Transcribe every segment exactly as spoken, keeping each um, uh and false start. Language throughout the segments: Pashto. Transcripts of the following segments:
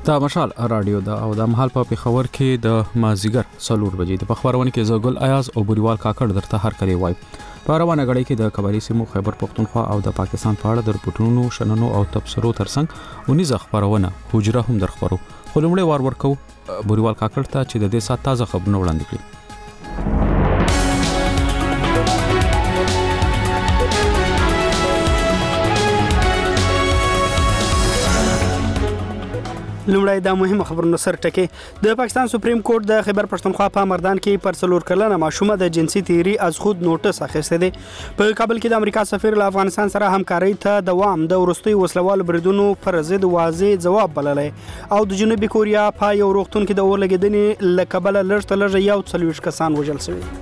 دا مشال رادیو دا او د مهال په خبر کې د مازیګر څلور بجې د خبرونه کې زګل ایاز او بریوال کاکړ درته هر کلی وای په روانه غړي کې د قبایلی سیمو خیبر پختونخوا او د پاکستان په اړه د رپورټونو شننو او تبصرو ترڅنګ ونیزه خبرونه حجره هم درخبرو خو لومړی وار ورکو بریوال کاکړ ته چې د دې سات تازه خبرونه وړاندې کړي. لومړی د مهمه خبرونو سر ټکي د پاکستان سپریم کورټ د خیبر پښتونخوا په مردان کې پر څلور کلنه ماشومه د جنسي تیری از خود نوټس اخیسته دی. په کابل کې د امریکا سفیر له افغانستان سره همکاري ته دوام د ورستي وسلوال بریدونو پر ضد واضح جواب بللی او د جنوبي کوریا په یو روغتون کې د اور لګیدنې له کبله لږ تر لږه یو څلوېښت کسان وژل شوي.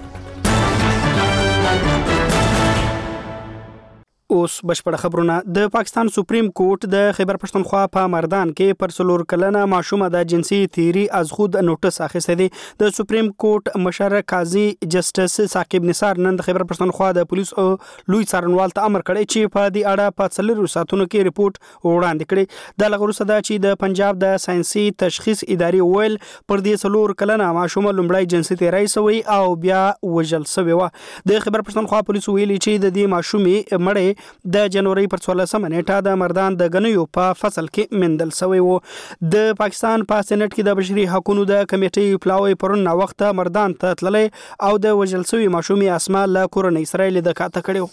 اوس بشپړ خبرونه. د پاکستان سپریم کورټ د خیبر پښتونخوا په مردان کې پر څلور کلنه ماشومه د جنسي تیری از خود نوټس اخیسته دی. د سپریم کورټ مشر قاضي جسټس ثاقب نثار نن د خیبر پښتونخوا د پولیس او لوی څارنوال ته امر کړی چې په دې اړه په څلورو ساعتونو کې ریپورت وړاندې کړي. د لغړو صدا چې د پنجاب د ساينسي تشخیص ادارې ویل پر دې څلور کلنه ماشومه لومړی جنسي تیری شوی او بیا وژل شوی و. د خیبر پښتونخوا پولیس ویلي چې د دې ماشومې مړې د جنوري پر څوارلسمه نیټه د مردان د غنیو په فصل کې مندل شوی و. د پاکستان په سېنات کې د بشري حقوقو د کمیټې پلاوی پرون وخت مردان ته تللی او د وژل شوی ماشومې اسماء له کورنۍ اسرائیل د کاته کړو.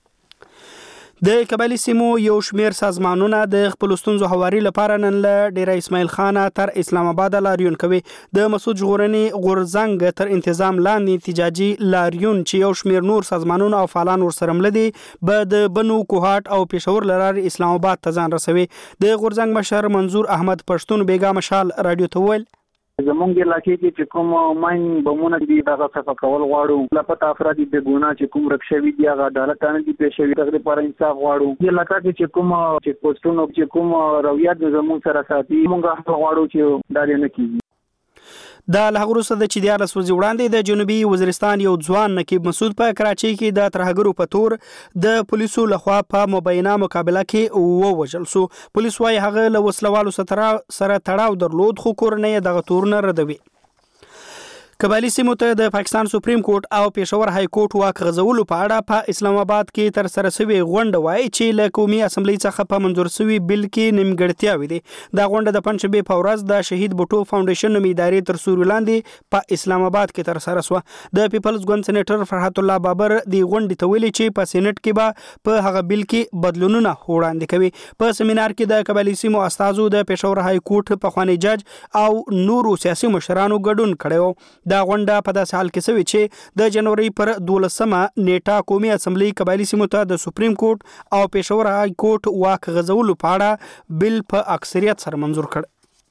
د قبایلی سیمو یو شمیر سازمانونه د خپل ستونزو هواري لپاره نن له ډیره اسماعیل خان تر اسلام آباد لاریون کوي. د مسعود ژغورني غورزنګ تر انتظام لاندې احتجاجي لاریون چې یو شمیر نور سازمانونه او فعالان ورسره ملدي به د بنو کوهات او پېښور لاره اسلام آباد ته ځان رسوي. د غورزنګ مشر منظور احمد پښتون بیګا مشال رادیو ته ویل زمونږ علاقې کې چې کوم ماین بمونه دي دغه څه کول غواړو لپاره افراد د ګناه چې کوم رښوي دي هغه عدالت نه دي پېښوي دغه لپاره انصاف غواړو. د علاقې کې چې کوم چې پوسټونو چې کوم رویات زموږ سره ساتي موږ غواړو چې دا نه کیږي. د لهغرو صد چې د رسوځي وړاندې د جنوبي وزیرستان یو ځوان نقیب مسعود په کراچۍ کې د ترهګرو په تور د پولیسو لخوا په مبینه مقابله کې ووژل شو. پولیس وايي هغه له وسلوالو سره تړاو درلود خو کورنۍ دغه تورونه ردوي. قبایلی سیمو ته د پاکستان سپریم کورټ او پېښور های کورټ واک غځولو په اړه په اسلام آباد کې تر سره شوی غونډه وایي چې له قومي اسمبلی څخه په منظور شوی بل کې نیمګړتیاوې دي. دا غونډه د پنځشنبه په ورځ د شهید بوټو فاونډیشن نومي ادارې تر سوري لاندې په اسلام آباد کې تر سره شوه. د پیپلز ګوند سېنیټر فرحت الله بابر د غونډې ته ویلي چې په سېنات کې به په هغه بل کې بدلونونه وړاندې کوي. په سیمینار کې د قبایلی سیمو استازو د پېښور های کورټ په خوانی جج او نورو سیاسي مشرانو ګډون کړو. دا غونډه په داسې حال کې شوې چې د جنوري پر دولسمه نیټه قومي اسمبلی قبایلی سیمو ته د سپریم کورټ او پېښور های کورټ واک غځولو په اړه بل په اکثریت سره منظور کړ.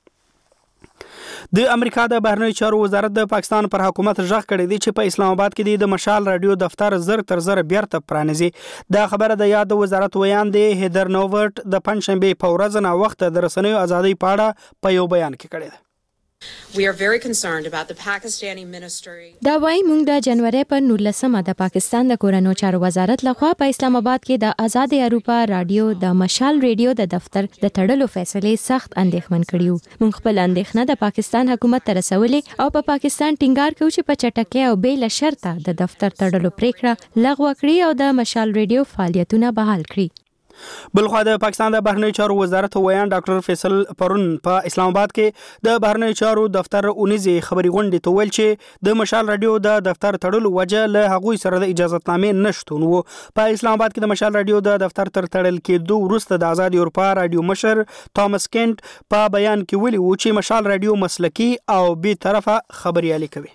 د امریکا د بهرنیو چارو وزارت د پاکستان پر حکومت ژغ کړی دی چې په اسلام آباد کې د مشال رادیو دفتر زر تر زر بیرته پرانیزي. دا خبره د یاد وزارت ویان دی هیدر نوورټ د پنځشنبه په ورځ نه وخت د رسنیو ازادي په اړه په یو بیان کې کړی دی. We are very concerned about the Pakistani ministry. دا وايي موږ د جنوري پر نولسمه د پاکستان د کورنیو چارو وزارت لخوا په اسلام آباد کې د آزاد اروپا رادیو د مشال رادیو د دفتر د تړلو فیصله سخت اندېښمن کړیو. موږ خپل اندېښنه د پاکستان حکومت ته رسولې او په پاکستان ټینګار کوي چې په چټکۍ او بې له شرطه د دفتر تړلو پریکړه لغوه کړي او د مشال رادیو فعالیتونه بحال کړي. بلخوا د پاکستان د بهرنیو چارو وزارت ویان ډاکټر فیصل پرون په اسلام آباد کې د بهرنیو چارو دفتر اونیزي خبري غونډې ته ویل چې د مشال رادیو د دفتر تړلو وجه له هغوی سره د اجازهتنامې نشټون وو. په اسلام آباد کې د مشال رادیو د دفتر تر تړل کېدو وروسته د آزاد اروپا رادیو مشر توماس کینټ په بیان کې ویلي و چې مشال رادیو مسلکي او بې طرفه خبريالي کوي.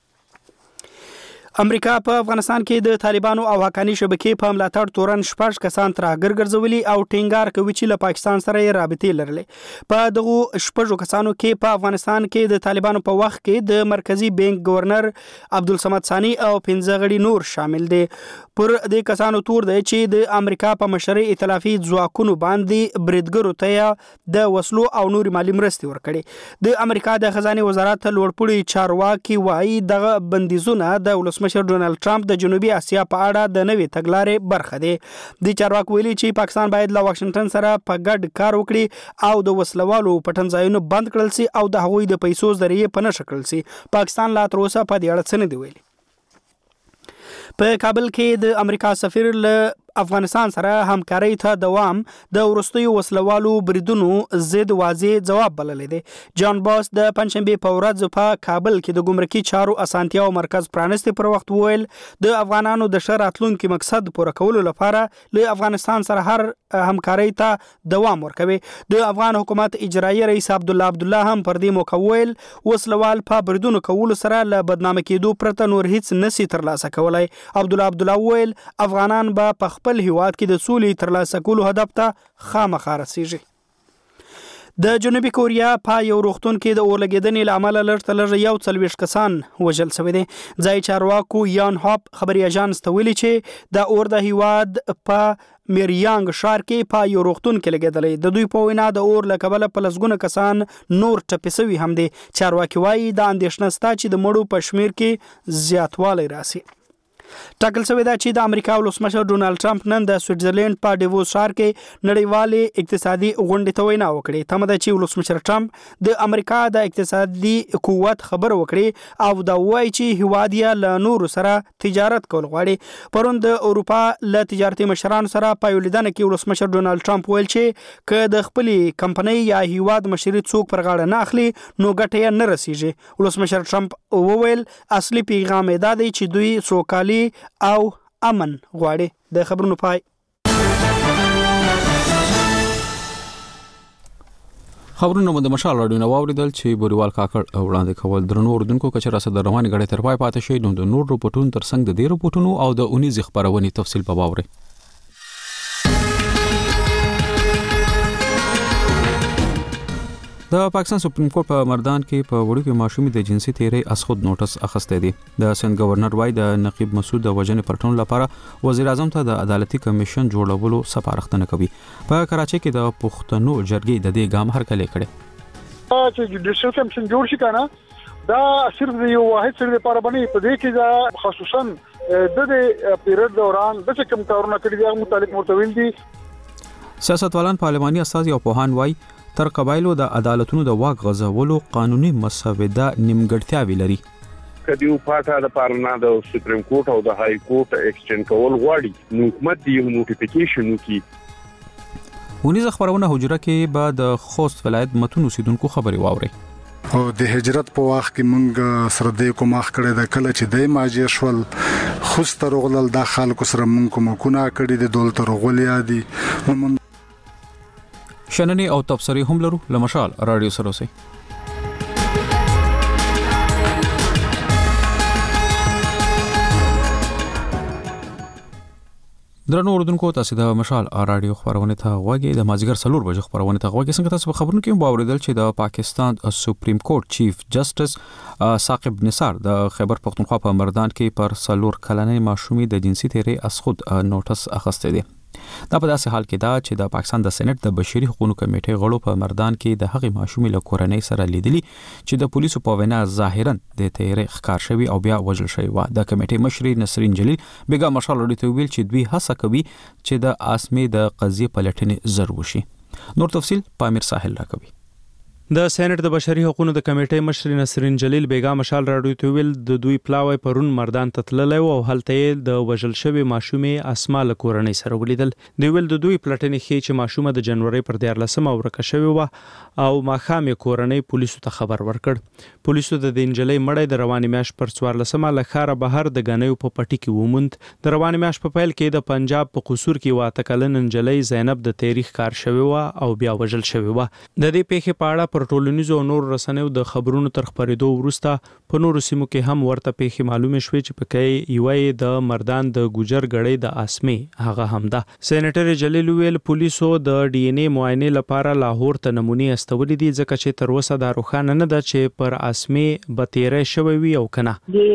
امریکا په افغانستان کې د طالبانو او حقاني شبکې په ملاتړ تورن شپږ کسان ترهګر ګرځولي او ټینګار کوي چې له پاکستان سره یې رابطې لرلې. په دغه شپږو کسانو کې په افغانستان کې د طالبانو په وخت کې د مرکزی بانک گورنر عبدالصمد ثانی او پنځه غړي نور شامل دي. پر دې کسانو تور دی چې د امریکا په مشرۍ ائتلافي ځواکونو باندې بریدګرو ته د وسلو او نور مالی مرستې ورکړي. د امریکا د خزانه وزارت لوړپوړي چارواکي وایي دغه بندیزونه د ولسمشر ولسمشر ډونالد ټرمپ د جنوبي اسیا په اړه د نوې تګلارې برخه دی. د چارواکو ویلي چې پاکستان باید له واشنگټن سره په ګډ کار وکړي او د وسلوالو پټنځایونو بند کړل سي او د هغوی د پیسو ذریعہ په نشه کړل سي. پاکستان لا تر اوسه په دې اړه څه نه دی ویلي. په کابل کې د امریکا سفیر له افغانستان سره همکاري ته دوام د ورستیو وسلوالو بریدونو ضد واضح جواب بللی دی. جان باس د پنځشنبه په ورځ په کابل کې د ګمرکي چارو اسانتیاو مرکز پرانستي پر وخت وویل د افغانانو د ښه راتلونکي مقصد پوره کولو لپاره له افغانستان سره هر همکاري ته دوام ورکوي. د افغان حکومت اجرایي رئیس عبد الله عبد الله هم پر دې موقع ویل وسلوال په بریدونو کولو سره له بدنامه کېدو پرته نور هیڅ نشي ترلاسه کولای. عبد الله عبد الله ویل افغانان به په خپل هیواد کې د سولې ترلاسه کولو هدف ته خامخا رسیږي. د جنوبي کوریا په یو روغتون کې د اور لګیدنې له امله لږ تر لږه یو څلوېښت کسان وژل شوي دي. ځایي چارواکو یان هاپ خبري اژانس ته ویلي چې د اور د هیواد په میریانګ ښار کې په یو روغتون کې لګیدلی. د دوی په وینا د اور له کبله په لسګونه کسان نور ټپي شوي هم دي. چارواکي وایي د اندېښنه شته چې د مړو په شمیر کې زیاتوالی راسي. ټاکل شوې ده چې د امریکا ولسمشر ډونالد ټرمپ نن د سویټزرلینډ په ډیووس ښار کې نړیوالې اقتصادي غونډې ته وینا وکړې. تمه ده چې ولسمشر ټرمپ د امریکا د اقتصادي قوت خبر وکړي او دا وایي چې هیواد یې له نورو سره تجارت کول غواړي. پرون د اروپا له تجارتي مشرانو سره په یو لیدنه کې ولسمشر ډونالد ټرمپ ویل چې که د خپلې کمپنۍ یا هیواد مشري څوک پر غاړه نه اخلي نو ګټه یې نه رسیږي. ولسمشر ټرمپ وویل اصلي پیغام یې دا دی چې دوی سوکالي او امن غواړي. د خبرونو پای. خبرونه مو د مشال راډیو نو اوریدل چې بوریوال کاکړ وړاندې کول درنو اردوونکو کچره سره د رواني غړي تر پای پاتې شي. نو د نور رپورټونو ترڅنګ د دې رپورټونو او د اونیز خبرونې تفصیل په باوري. د پاکستان سپریم کورټ په مردان کې په وړوکې ماشومې د جنسي تیری اسخود نوټس اخیسته دي. د سند گورنر وای د نقیب مسعود د وجنې پرټون لپاره وزیر اعظم ته د عدالتي کمیشن جوړولو سپارښتنه کوي. په کراچۍ کې د پښتنو جرګې د دې ګام هرکلی کړي چې جوډیشل کمیشن جوړ شي کنه دا صرف یو واحد سره لپاره باندې په دې کې دا خصوصا د دې پیریډ دوران د کوم کارونه کړي دي متعلق مرتوین دي. سیاستوالان پارلماني استاد او پوهان وای تر قبایلو د عدالتونو د واک غځولو قانوني مسوده نیمګړتیاوې لري. کدیو پاټه د پارلمان د سپریم کورټ او د های کورټ ایکسټند کول غواړي نو حکومت دی نوټیفیکیشن وکي. ونیز خبرونه حجره کې بعد خوست ولایت متون اوسیدونکو خبري واوري. او د هجرت په وخت کې مونږ سره د کوم مخ کړه د کله چې د ماجر شول خوست رغلل د خلکو سره مونږ کوم کو نه کړي د دولت رغولیا دي. شننې او تبصرې هم لرو. لمشال رادیو سره اوسئ. درنو اردوونکو تاسو د مشال رادیو خبرونه ته غوږی د مازیګر سلور بجې خبرونه ته غوږی. څنګه تاسو په خبرونو کې باوریدل چې د پاکستان سپریم کورټ چیف جسټس ثاقب نثار د خیبر پختونخوا په مردان کې پر سلور کلنې ماشومې د جنسي تیری اسخود نوټس اخیسته دي. دا په داسې حال کې دا چې د پاکستان د سېنات د بشري حقوقو کمیټې غړو په مردان کې د هغې ماشومې له کورنۍ سره لیدلي چې د پولیسو په وینا ظاهرا د تیری ښکار شوی او بیا وژل شوی و. د کمیټې مشر نسرین جلیل بیګا مشال لري ته ویل چې دوی هڅه کوي چې د اسمې د قضیې پلټنې زر وشي. نور تفصیل پامیر ساحل راکوي. د سېنات د بشري حقوقو د کمیټې مشر نسرین جلیل بیګا مشال راډیو ته ویل د دوی پلاوی پرون مردان ته تللی او هلته د وژل شوی ماشومې اسما له کورنۍ سره ولیدل. دوی ویل د دوی پلټنې ښیي چې ماشومه د جنوري پر دیارلسمه ورکه شوې وه او ماښام یې کورنۍ پولیسو ته خبر ورکړ. پولیسو د دې نجلۍ مړی د روانې میاشت پر څوارلسمه له ښاره بهر د ګنیو په پټي کې وموند. د روانې میاشت په پیل کې د پنجاب په قصور کې یوه اته کلنه نجلۍ زینب د تیری ښکار شوې وه او بیا وژل شوې وه. د دې پیښې په اړه پر ټولنیزو نور رسنیو د خبرونو تر خبرېدو وروسته په نورو سیمو کې هم ورته پیښې معلومې شوې چې پکې یوه د مردان د ګوجر غړې د اسمې هغه هم ده. سېنیټر جلیل ویل پولیسو د ډي ان اے معاینې لپاره لاهور ته نمونې استولې دي ځکه چې تر اوسه دا روښانه نه ده چې پر اسمې به تیری شوی وي او کنه. د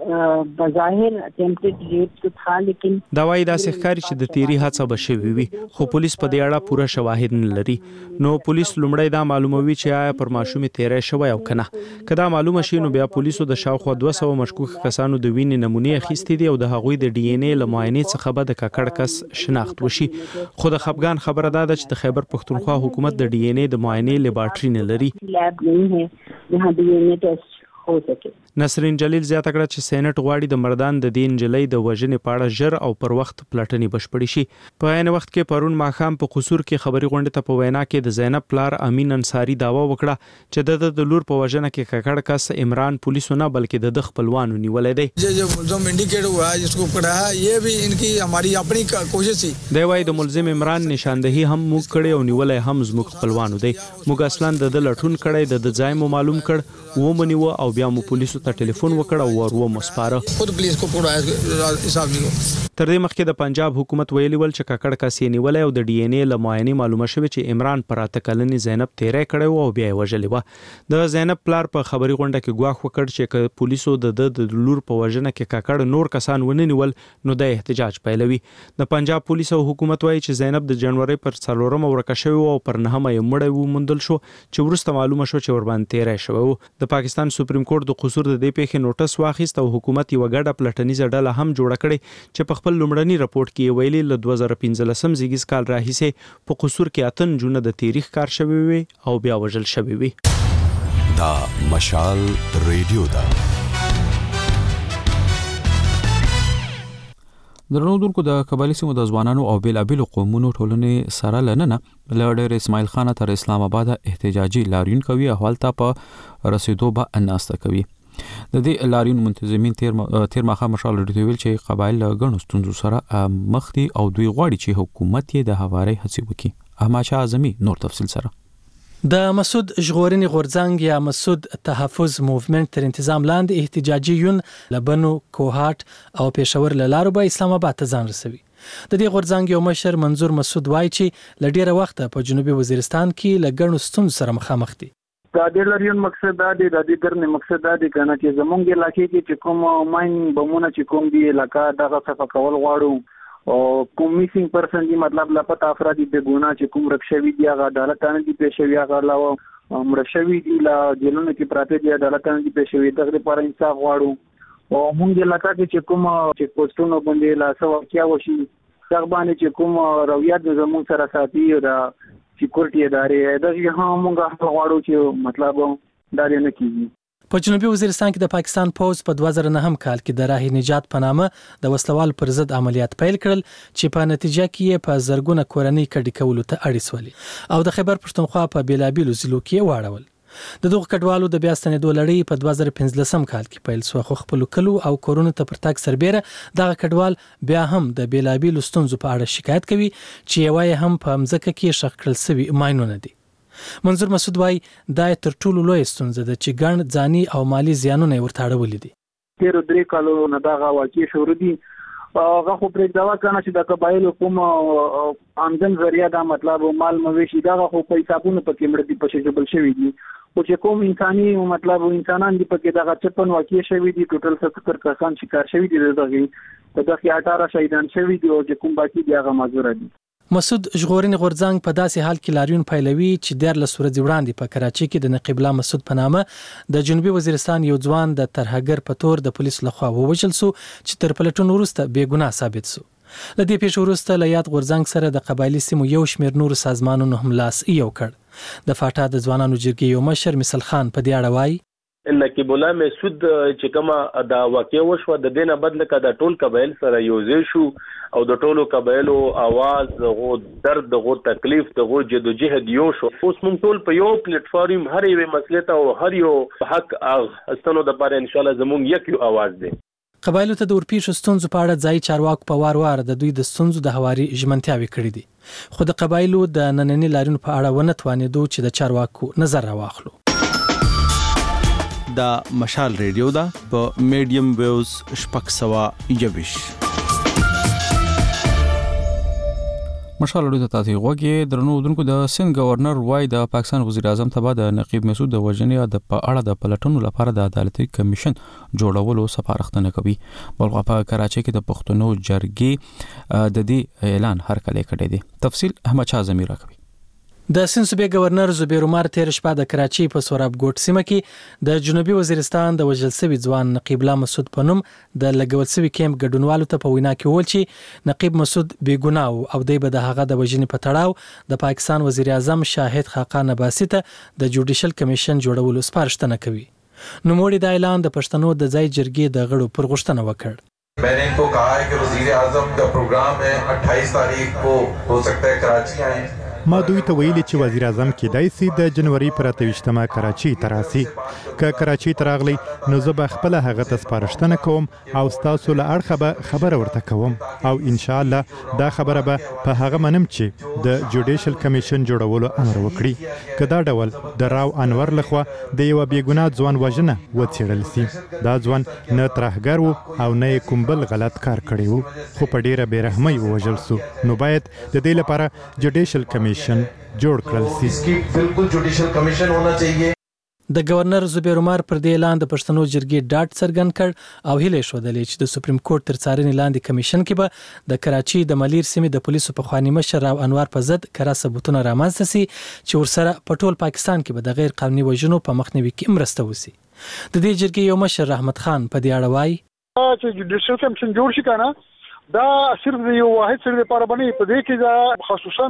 بظاهر اٹمپټډ ریپ تو تھا لیکن دا وايي دا ښکاری چې د تیری هڅه به شوی وي خو پولیس په دې اړه پوره شواهد نه لري نو پولیس لومړی دا معلوموي چې آیا پر ماشومې تیری شوی او کنه کدا معلومه شي نو بیا پولیسو د شاوخوا دوه سوه مشکوک کسانو د وینې نمونې اخیستې دي او د هغوی د ډي ان اے له معاینې څخه به د ککړ کس شناخت وشي خو د خفګان خبره ده چې د خیبر پښتونخوا حکومت د ډي ان اے د معاینې لیبارټري نه لري لیب نه ہے جہاں ڈی این اے ٹیسٹ हो सके نسرین جلیل زیاته کړه چې سېنات غواړي د مردان د دین جلۍ د وژنې په اړه ژر او پر وخت پلټنې بشپړې شي په عین وخت کې پرون ماښام په قصور کې خبري غونډه ته په وینا کې د زینب پلار امین انصاری داوا وکړه چې د لور په وژنه کې ککړ کس عمران پولیسو نه بلکې د خپلوانو نیولې دی جو ملزم انډیکیټ ہوا ہے جس کو پکڑا ہے یہ بھی ان کی ہماری اپنی کوشش تھی دی وايي د ملزم عمران نشاندهي هم موږ کړي او نیولې هم زموږ خپلوانو دی موږ اصلا د لټون کړي د ځای مو معلوم کړ و منیو او بیا مو پولیسو ته ټلیفون وکړ او ورو مسپاره خود پولیس کو پکړا حساب نیو تر دې مخکې د پنجاب حکومت ویلي ول چې ککړ کسې نیولې او د ډي ان اے له معاینې معلومه شوه چې عمران پر اته کلنې زینب تیری کړی او بیا یې وژلې و د زینب پلار په خبري غونډه کې ګواښ وکړ چې پولیسو د د لور په وژنه کې ککړ نور کسان ونه نیول نو د احتجاج پیلوي د پنجاب پولیس او حکومت وایي چې زینب د جنوري پر څلورم ورکه شوی او پر نهمه یې مړی وموندل شو چې وروسته معلومه شو چې ور باندې تیری شوی و د پاکستان سپریم کورټ د قصور د دې پیښې نوټس واخیست او حکومت یو غډه پلټنیزه ډله هم جوړه کړې چې په خپل لومړني رپورټ کې ویلي له دوه زره پنځلسم زیږیز کال راهیسې په قصور کې اتن جون د تاریخ کار شوی وي او بیا وژل شوی وي دا مشال ریډیو دا درنو دونکو د قبایلی سیمو د ځوانانو او بیلابیلو قومونو ټولنې سره لننه له ډېر اسماعیل خان تر اسلام آباد احتجاجي لاریون کوي احوال ته په رسیدو به اناسته کوي د دې لاریون منتظمین تیر تیر مخه مشال ریډیو ویل چې قبایل غنو ستونزو سره مخ دي او دوی غواړي چې حکومت یې د هواري هڅې وکړي احمد شاه اعظمي نور تفصیل سره د مسعود ژغورنې غورځنګ یا مسعود تحفظ موومېنټ تر تنظیم لاندې احتجاجي یون لبنو کوهات او پېښور له لارو به اسلام آباد ته ځان رسوي د دې غورځنګ یو مشر منظور مسعود وایي چې ل ډیره وخت په جنوبي وزیرستان کې ل ګڼو ستونزو سره مخامخ دي دا د لاریون مقصد دا دی د دې ګرنه مقصد دا دی کنه چې زمونږ علاقې کې چې کوم ماین بمونه چې کوم دی علاقہ دغه صفه کول غواړو او کوم میسینګ پرسن دی مطلب لاپتا افراد د ګونا چې کوم رخصوي دی هغه عدالت نه دی پېښوي هغه علاوه مرشوي دی لا جیلونو کې پراته دی عدالت نه دی پېښوي دغه لپاره انصاف غواړو او موږ علاقہ کې چې کوم چې پوسټونو باندې لا سو کیا وشي څنګه باندې چې کوم رویات د زمون سره ساتي دا سکیورټي ادارې دا چې هم موږ غواړو چې مطلب دا نه کیږي په جنوبي وزیرستان کې د پاکستان پوز په دوه زره نهم کال کې د راه نجات په نامه د وسلوال پر ضد عملیات پیل کړل چې په نتیجه کې په زرګونه کورنۍ کډې کولو ته اړ شولې او د خیبر پښتونخوا په بیلابیلو ضلعو کې واړول د دغه کډوالو د بیا ستنېدو لړۍ په دوه زره پنځلسم کال کې پیل شو خو خپل کلو او کورونو ته پرتاګ سربېره دغه کډوال بیا هم د بیلابیلو ستونزو په اړه شکایت کوي چې یوای هم په مځکه کې شخ کړل سوي ماینونه دي منظور مسعود وای دا تر ټولو لوی ستونزه ده چې ګڼ ځاني او مالی زیانونه ورته اړولې دي تیر درې کالو نه دا واقع شروع دي هغه خو پرې دا وکړه چې د قبایل کوم آمدن ذریعہ دا مطلب مال مویشي دا خو په حسابونو پکې مړ دي پښې جبل شوی دي او چې کوم انساني مطلب انسانان دي پکې دا چپن واقع شوی دي ټوټل ستر کسان شکار شوی دي دغه دغه اټاره شهیدان شوی دي او چې کوم باقي دی هغه معذور دي مسعود ژغورنې غورځنګ په داسې حال کې لاریون پیلوي چې دیارلس ورځې وړاندې په کراچۍ کې د نقیب الله مسعود په نامه د جنوبي وزیرستان یو ځوان د ترهګر په تور د پولیسو لخوا ووژل شو چې تر پلټون وروسته بې ګناه ثابت شو له دې پیښې وروسته له یاد غورځنګ سره د قبایلي سیمو یو شمېر نورو سازمانونو هم لاس یو کړ د فاټا د ځوانانو جرګې یو مشر مثل خان په دې اړه وایي نقیب الله مسعود چې کومه دا واقع وشو د دینه بدل کده ټول قبایل سره یوځای شو او د ټولو قبایلو आवाज غو درد غو تکلیف غو جدوجہد یو شو اوس موږ ټول په یو پلیټ فارم هر یو مسله ته او هر یو حق استنو د پاره ان شاء الله زموږ یک یو आवाज دی قبایلو ته د ورپیښو ستونزو په اړه ځای چارواکو په وار وار د دوی د ستونزو د هواري ژمنتیاوي کړې دي خو د قبایلو د نننی لاریون په اړه ونه توانېدو چې د چارواکو نظر راواخلو دا مشال ریډیو دا په میډیم ویوز شپږ سوه یوویشت مشال اړو ته تاسو غوږی درنو دونکو د سند گورنر وای د پاکستان وزیر اعظم ته بعد نقیب مسعود د وژنې د په اړه د پلټنو لپاره د عدالتي کمیشن جوړولو سپارښتنه کوي. بلخو په کراچۍ کې د پښتنو جرګې د دې اعلان هرکلی کړی دی. تفصیل احمد شاه زمیر راکوي. د سند صوبې گورنر زبیر عمر تیر شپه د کراچۍ په سوراب ګوټ سیمه کې د جنوبي وزیرستان د وژل شوي ځوان نقیب الله مسعود په نوم د لګول شوي کیمپ ګډونوالو ته په وینا کې وویل چې نقیب مسعود بې ګناه او دی به د هغه د وژنې په تړاو د پاکستان وزیر اعظم شاهد خاقان عباسي ته د جوډیشل کمیشن جوړولو سپارښتنه کوي. نوموړي د اعلان د پښتنو د ځای جرګې د غړو پر غوښتنه وکړ. मैंने इनको कहा है कि वजीर आजम का प्रोग्राम है अट्ठाईस तारीख को हो सकता है कराची आए. ما دوی ته ویلي چې وزیر اعظم کېدای شي د جنوري پر اتهویشتمه کراچۍ ته راسي. که کراچۍ ته راغلی نو زه به خپله هغه ته سپارښتنه کوم او ستاسو له اړخه به خبره ورته کوم او انشاءالله دا خبره به په هغه منم چې د جوډیشل کمیشن جوړولو امر وکړي. که دا ډول د راو انور لخوا د یوه بېګناه ځوان وژنه وڅېړل شي. دا ځوان نه ترهګر و او نه یې کوم بل غلط کار کړی و خو په ډېره بېرحمۍ ووژل سو. نو باید د دې لپاره جوډیشل کمیشن جوړ کړل شي. بالکل جوډیشل کمیشن ہونا چاہیے. د گورنر زبیر عمر پر دې اعلان د پښتنو جرګې ډاډ څرګند کړ او هیله شودلې چې د سپریم کورټ تر څارنې لاندې کمیشن کې به د کراچۍ د ملیر سیمې د پولیسو په خواني مشر راو انوار په ضد کره ثبوتونه رامنځته شي چې ورسره په ټول پاکستان کې به د غیر قانوني وژنو په مخنیوي کې مرسته وشي. د دې جرګې یو مشر رحمت خان په دې اړه وایي چې جوډیشل کمیشن جوړ شي کنه دا صرف یو واحد سړي لپاره باندې په دې کې دا خصوصا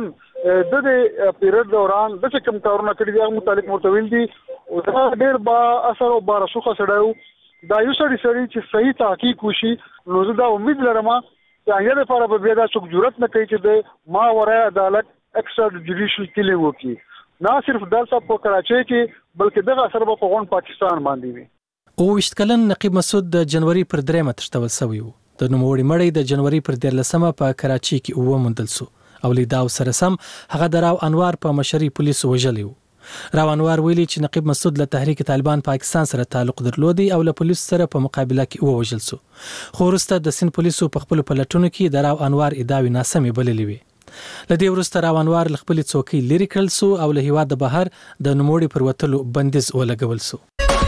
د دې پیریډ دوران د کوم کارونه کړی دی متعلق مرتویل دي او دا ډېر با اثر او بارسوخه سړیو دا یو سړي سړي چې صحیح تحقیق وشي نو زه دا امید لرم چې هغه لپاره به بیا دا څوک جرأت نه کوي چې د ما ورای عدالت ایکسترا جوډیشل کلی وکړي. نه صرف دلته په کراچۍ کې بلکې دغه اثر په غون پاکستان باندې وي. اوویشت کلن نقیب مسعود د جنوري پر دریمه تښتول شوی و. د نوموړي مړی د جنوري پر دیارلسمه په کراچۍ کې وموندل شو او لیداو سره سم هغه د راو انوار په مشرۍ پولیسو وژلی و. راو انوار ویلي چې نقیب مسعود له تحریک طالبان پاکستان سره تعلق درلودي او له پولیسو سره په مقابله کې ووژل شو. خو وروسته د سند پولیسو په خپلو پلټنو کې د راو انوار ادعاوې ناسمې بللې وې. له دې وروسته راو انوار له خپلې څوکۍ لرې کړل شو او له هېواده بهر د نوموړي پر وتلو بندیز ولګول شو.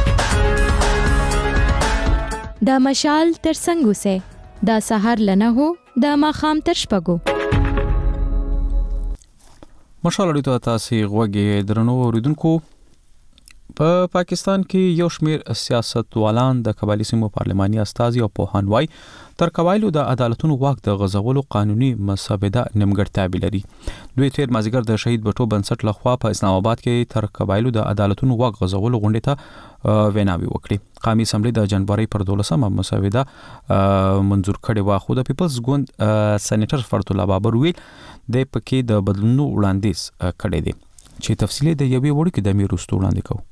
د مشال تر څنګ اوسئ، د سحر لنه هو د ماخام تر شپږو. مشال اړو ته تاسو غوږی درنو اوریدونکو. په پا پاکستان کې یو شمیر سیاستوالان د قبایلی سیمو پارلماني استازي او پوهان وای تر قبایلو د عدالتونو واک د غزولو قانوني مسابقه نیمګړتیا لري. دوی تیر مازیګر د شهید بټو بنسټ لخوا په اسلام آباد کې تر قبایلو د عدالتونو واک غزولو غونډې ته ویناوي وکړي. قومي اسمبلی د جنوري پر دولسمه مسابقه منظور کړي وا خو د پیپلز ګوند سېنیټر فرت الله بابر ویل د پکې د بدلونو وړاندیز کړي دي چې تفصیلی د یوې وړ کې د امیر وروسته وړاندې کوي.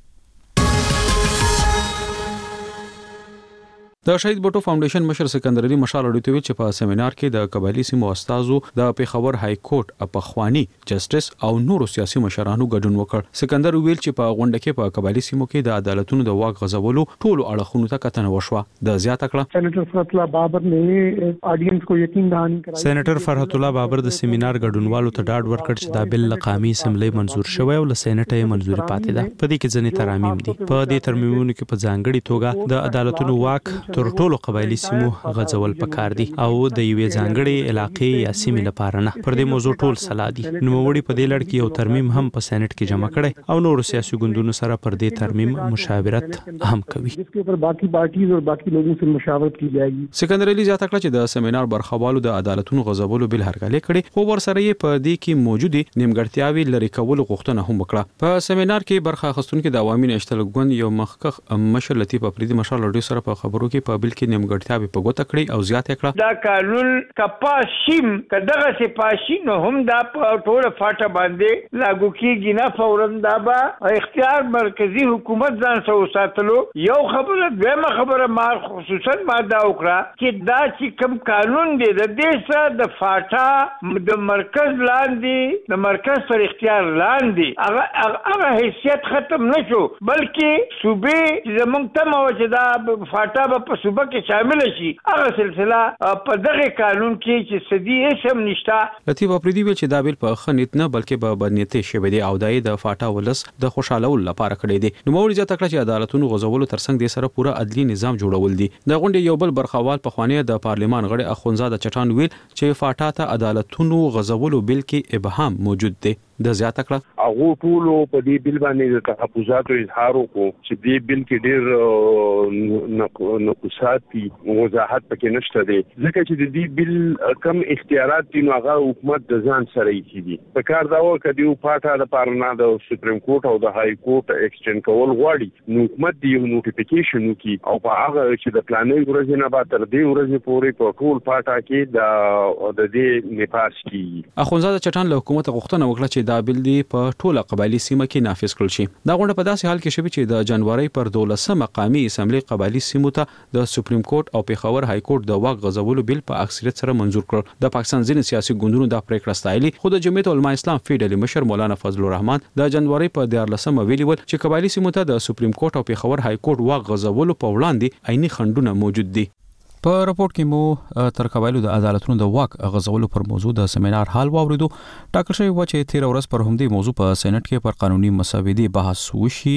د شهید بټو فاونډیشن مشر سکندر علي مشال اړو ته ویل چې په سیمینار کې د قبایلی سیمو استادو د پیښور های کورټ په خواني جسټس او نورو سیاسي مشرانو ګډون وکړ. سکندر ویل چې په غونډه کې په قبایلی سیمو کې د عدالتونو د واک غزولو ټولو اړخونو ته کتنه وشوه. د زیاته کړه سېنیټر فرحت الله بابر نے آډینس کو یقین دهانی کرائی. سېنیټر فرحت الله بابر د سیمینار ګډونوالو ته ډاډ ورکړ چې دا بل قومي اسمبلی منظور شوی او له سېنیټ یې منظوري پاتې ده. په دې کې ځنې ترامیم دي. په دې ترمیمونو کې په ځانګړي توګه د عدالتونو واک تر ټولو قبایلی سیمو غځول پکار دي او د یوې ځانګړې علاقې یا سیمې لپاره نه. پر دې موضوع ټول سلا دي. نوموړي په دې لړ کې یو ترمیم هم په سېنیټ کې جمع کړي او نورو سیاسي ګوندونو سره پر دې ترمیم مشاورت هم کوي. جس پر باقی پارټیز او باقی لوگوں سے مشاورت کی جائے گی. سکندر علي زیاته کړه چې د سیمینار برخوالو د عدالتونو غزولو بل هرکلی کړي خو ورسره یې په دې کې موجودي نیمګړتیاوي لري کولو غوښتنه هم وکړه. په سیمینار کې برخه اخیستونکو د عوامي نشټل ګوند یو مخکخ مشر لطیف افریدي مشال اړو سره په خبرو کې په بل کې نیمګړتیا په ګوته کړی او زیاته کړه دا قانون کپاشیم کداغه سپاشي نو هم دا په ټول فاټه باندې لاګو کیږي نه فورن دا به اختیار مرکزی حکومت ځان سره ساتلو. یو خبره دغه خبره ما خصوصا ما دا وکړه چې دا چې کوم قانون دی د دې سره د فاټه د مرکز لاندې د مرکز پر اختیار لاندې هغه هغه حیثیت ختم نشو بلکې صوبې زمونږ ته موجوده فاټه په په صوبه کې شامل شي هغه سلسله په دغه قانون کې چې سدي اسم نشتا. لطیف افریدي ویل چې دا بیل په خنیت نه بلکې په بدنیتي شوی دی او دای د فاټا ولس د خوشالول لپاره کړی دی. نو موري ځکه چې عدالتونو غزولو ترڅنګ د سره پوره عدلي نظام جوړول دي. د غونډې یو بل برخوال په خوانې د پارلیمان غړي اخونزاده چټان ویل چې فاټا ته عدالتونو غزولو بیل کې ابهام موجود دی. د زیاته کړه هغه ټول په دې بل باندې د تحفظاتو اظهار وکړو چې دې بل کې ډېر نقصات دي وضاحت پکې نشته دی ځکه چې د دې بل کم اختیارات دي نو هغه حکومت د ځان سره یې دي په کار دا و کدي او پاټه د پارنا د سپریم کورټ او د های کورټ ایکسټند کول غواړي نو حکومت دی یو نوټیفیکیشن وکي او په هغه چې د پلانې ورځې نه به تر دې ورځې پورې په ټول پاټه کې د د دې نپاس کی. اخونزاده چټان له حکومت غوښتنه وکړه چې دا بیل دی په ټوله قبایلی سیمه کې نافذ کړل شي. دا غونډه په داسې حال کې شوه چې د جنوري پر دولسمه مقامی اسمبلی قبایلی سیمو ته د سپریم کورټ او پیښور های کورټ د واک غځولو بیل په اکثریت سره منزور کړ. د پاکستان ځینې سیاسي ګوندونو دا پریکړه ستایلي خو د جمعیت العلماء اسلام فیډرالي مشر مولانا فضل الرحمن د جنوري په دیارلسمه ویلي ول چې قبایلی سیمو ته د سپریم کورټ او پیښور های کورټ واک غځولو په وړاندې عیني خنډونه موجود دي. په راپورټ کې مو تر قبایلو د عدالتونو د واک غځولو پر موضوع د سیمینار حال واوریدو. ټاکل شوی و چې تیر ورځ پر همدې موضوع په سېنات کې پر قانوني مسودې بحث وشي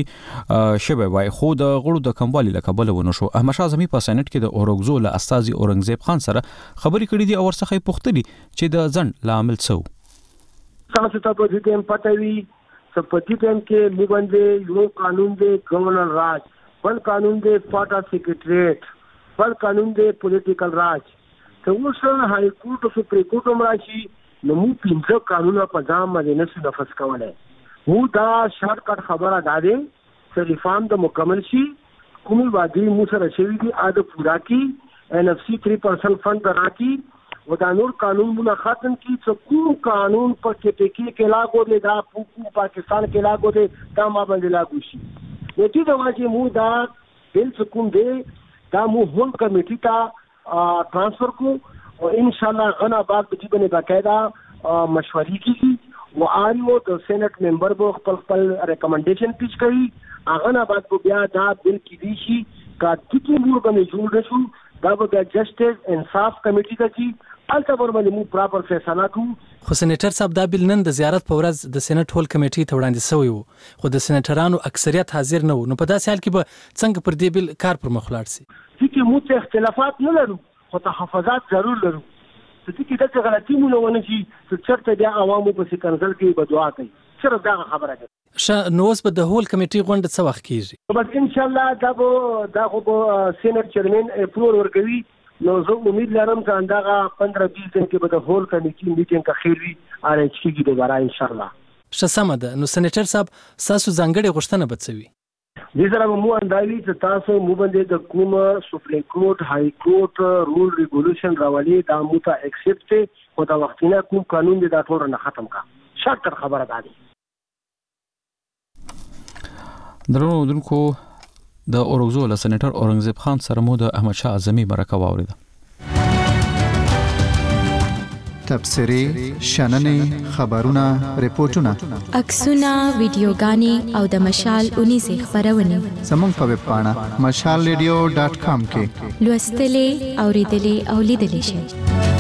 شوی وای خو د غړو د کموالي لکبل ونه شو. احمد شاه زمي په سېنات کې د اورګزو له استاذي اورنګزیب خان سره خبرې کړې دي او ورڅخه پوښتنه چې د ځن لامل څه و. تاسو ته په دې ټیم پټوي سپتی ټیم کې موږ یو قانون دی گورنر راج بل قانون دی پاټا سیکریټریټ بل قانون دی پولیټیکل راج ته اوس های کورټ او سپریم کورټ هم راشي نو موږ پنځه قانونونه په ځان باندې نشو نفذ کولای. مو دا شارټ کټ خبره ده چې ریفارم د مکمل شي کومي وادي مو سره شوی دی اده پورا کی ان اف سی تhree percent فند راکی او دا نور قانون مونږ ختم کی چې کوم قانون په کې ټکی کې لاګو دی دا په پاکستان کې لاګو دی دا ما باندې لاګو شي. نو چې دا واجب مو دا بل کوم دی دا مو هون کمیټی ته ټرانسفر کو او ان شاء الله غنا بعد به باندې باقاعده مشورې کیږي او آریو د سېنات ممبر به خپل خپل ریکمنډیشن پیش کړي هغه نه بعد به بیا دا بل کې دي شي کا ټکی مو باندې جوړ شو دا به جسټس انصاف کمیټی ته کی البته ورمنه مو پراپر فیصله کو. خو سېنیټر صاحب دا بل نن د زیارت په ورځ د سېنات هول کمیټې ته وړاندې شوی وو خو د سېنیټرانو اکثریت حاضر نه وو. نو په داسې حال کې به څنګه پر دې بل کار پر مخ لاړ شي؟ چې موږ ته اختلافات نه لرو خو تحفظات ضرور لرو. چې دا څه غلطي مونږ ونه شي چې چرته بیا عوامو په سکنزل کې بدعا کوي صرف دا خبره ده. ش نو اوس به د هول کمیټې غونډه څه وخت کیږي؟ بس ان شاء الله دا به دا خو سېنات چیرمن اپروول ورکوي نو زه امید لرم چې اندغه پندرہ بیس دن کې به د هول کمیټې میټینګ کا خیری ارنج کیږي دوباره ان شاء الله. ش سم ده. نو سېنیټر صاحب تاسو ځانګړي غوښتنه بڅوي؟ دې سره مو اندایي چې تاسو مو باندې د کوم سپریم کورټ های کورټ رول ریګولیشن راولي دا مو ته ایکسپټ او دا وختونه کوم قانون دی دا ټول نه ختم کا شرط خبره ده. درنو دونکو د اورګزو له سېنیټر اورنګزیب خان سره مو د احمد شاه اعظمي مرکه واوریده. تبصري شننې خبرونه ریپورتونه عکسونه ویډیوګانې او د مشال اونیزه خبرونه زموږ په ویب پاڼه مشال ریډیو ډاټ کام کې لوستلې اوریدلې او لیدلې شئ.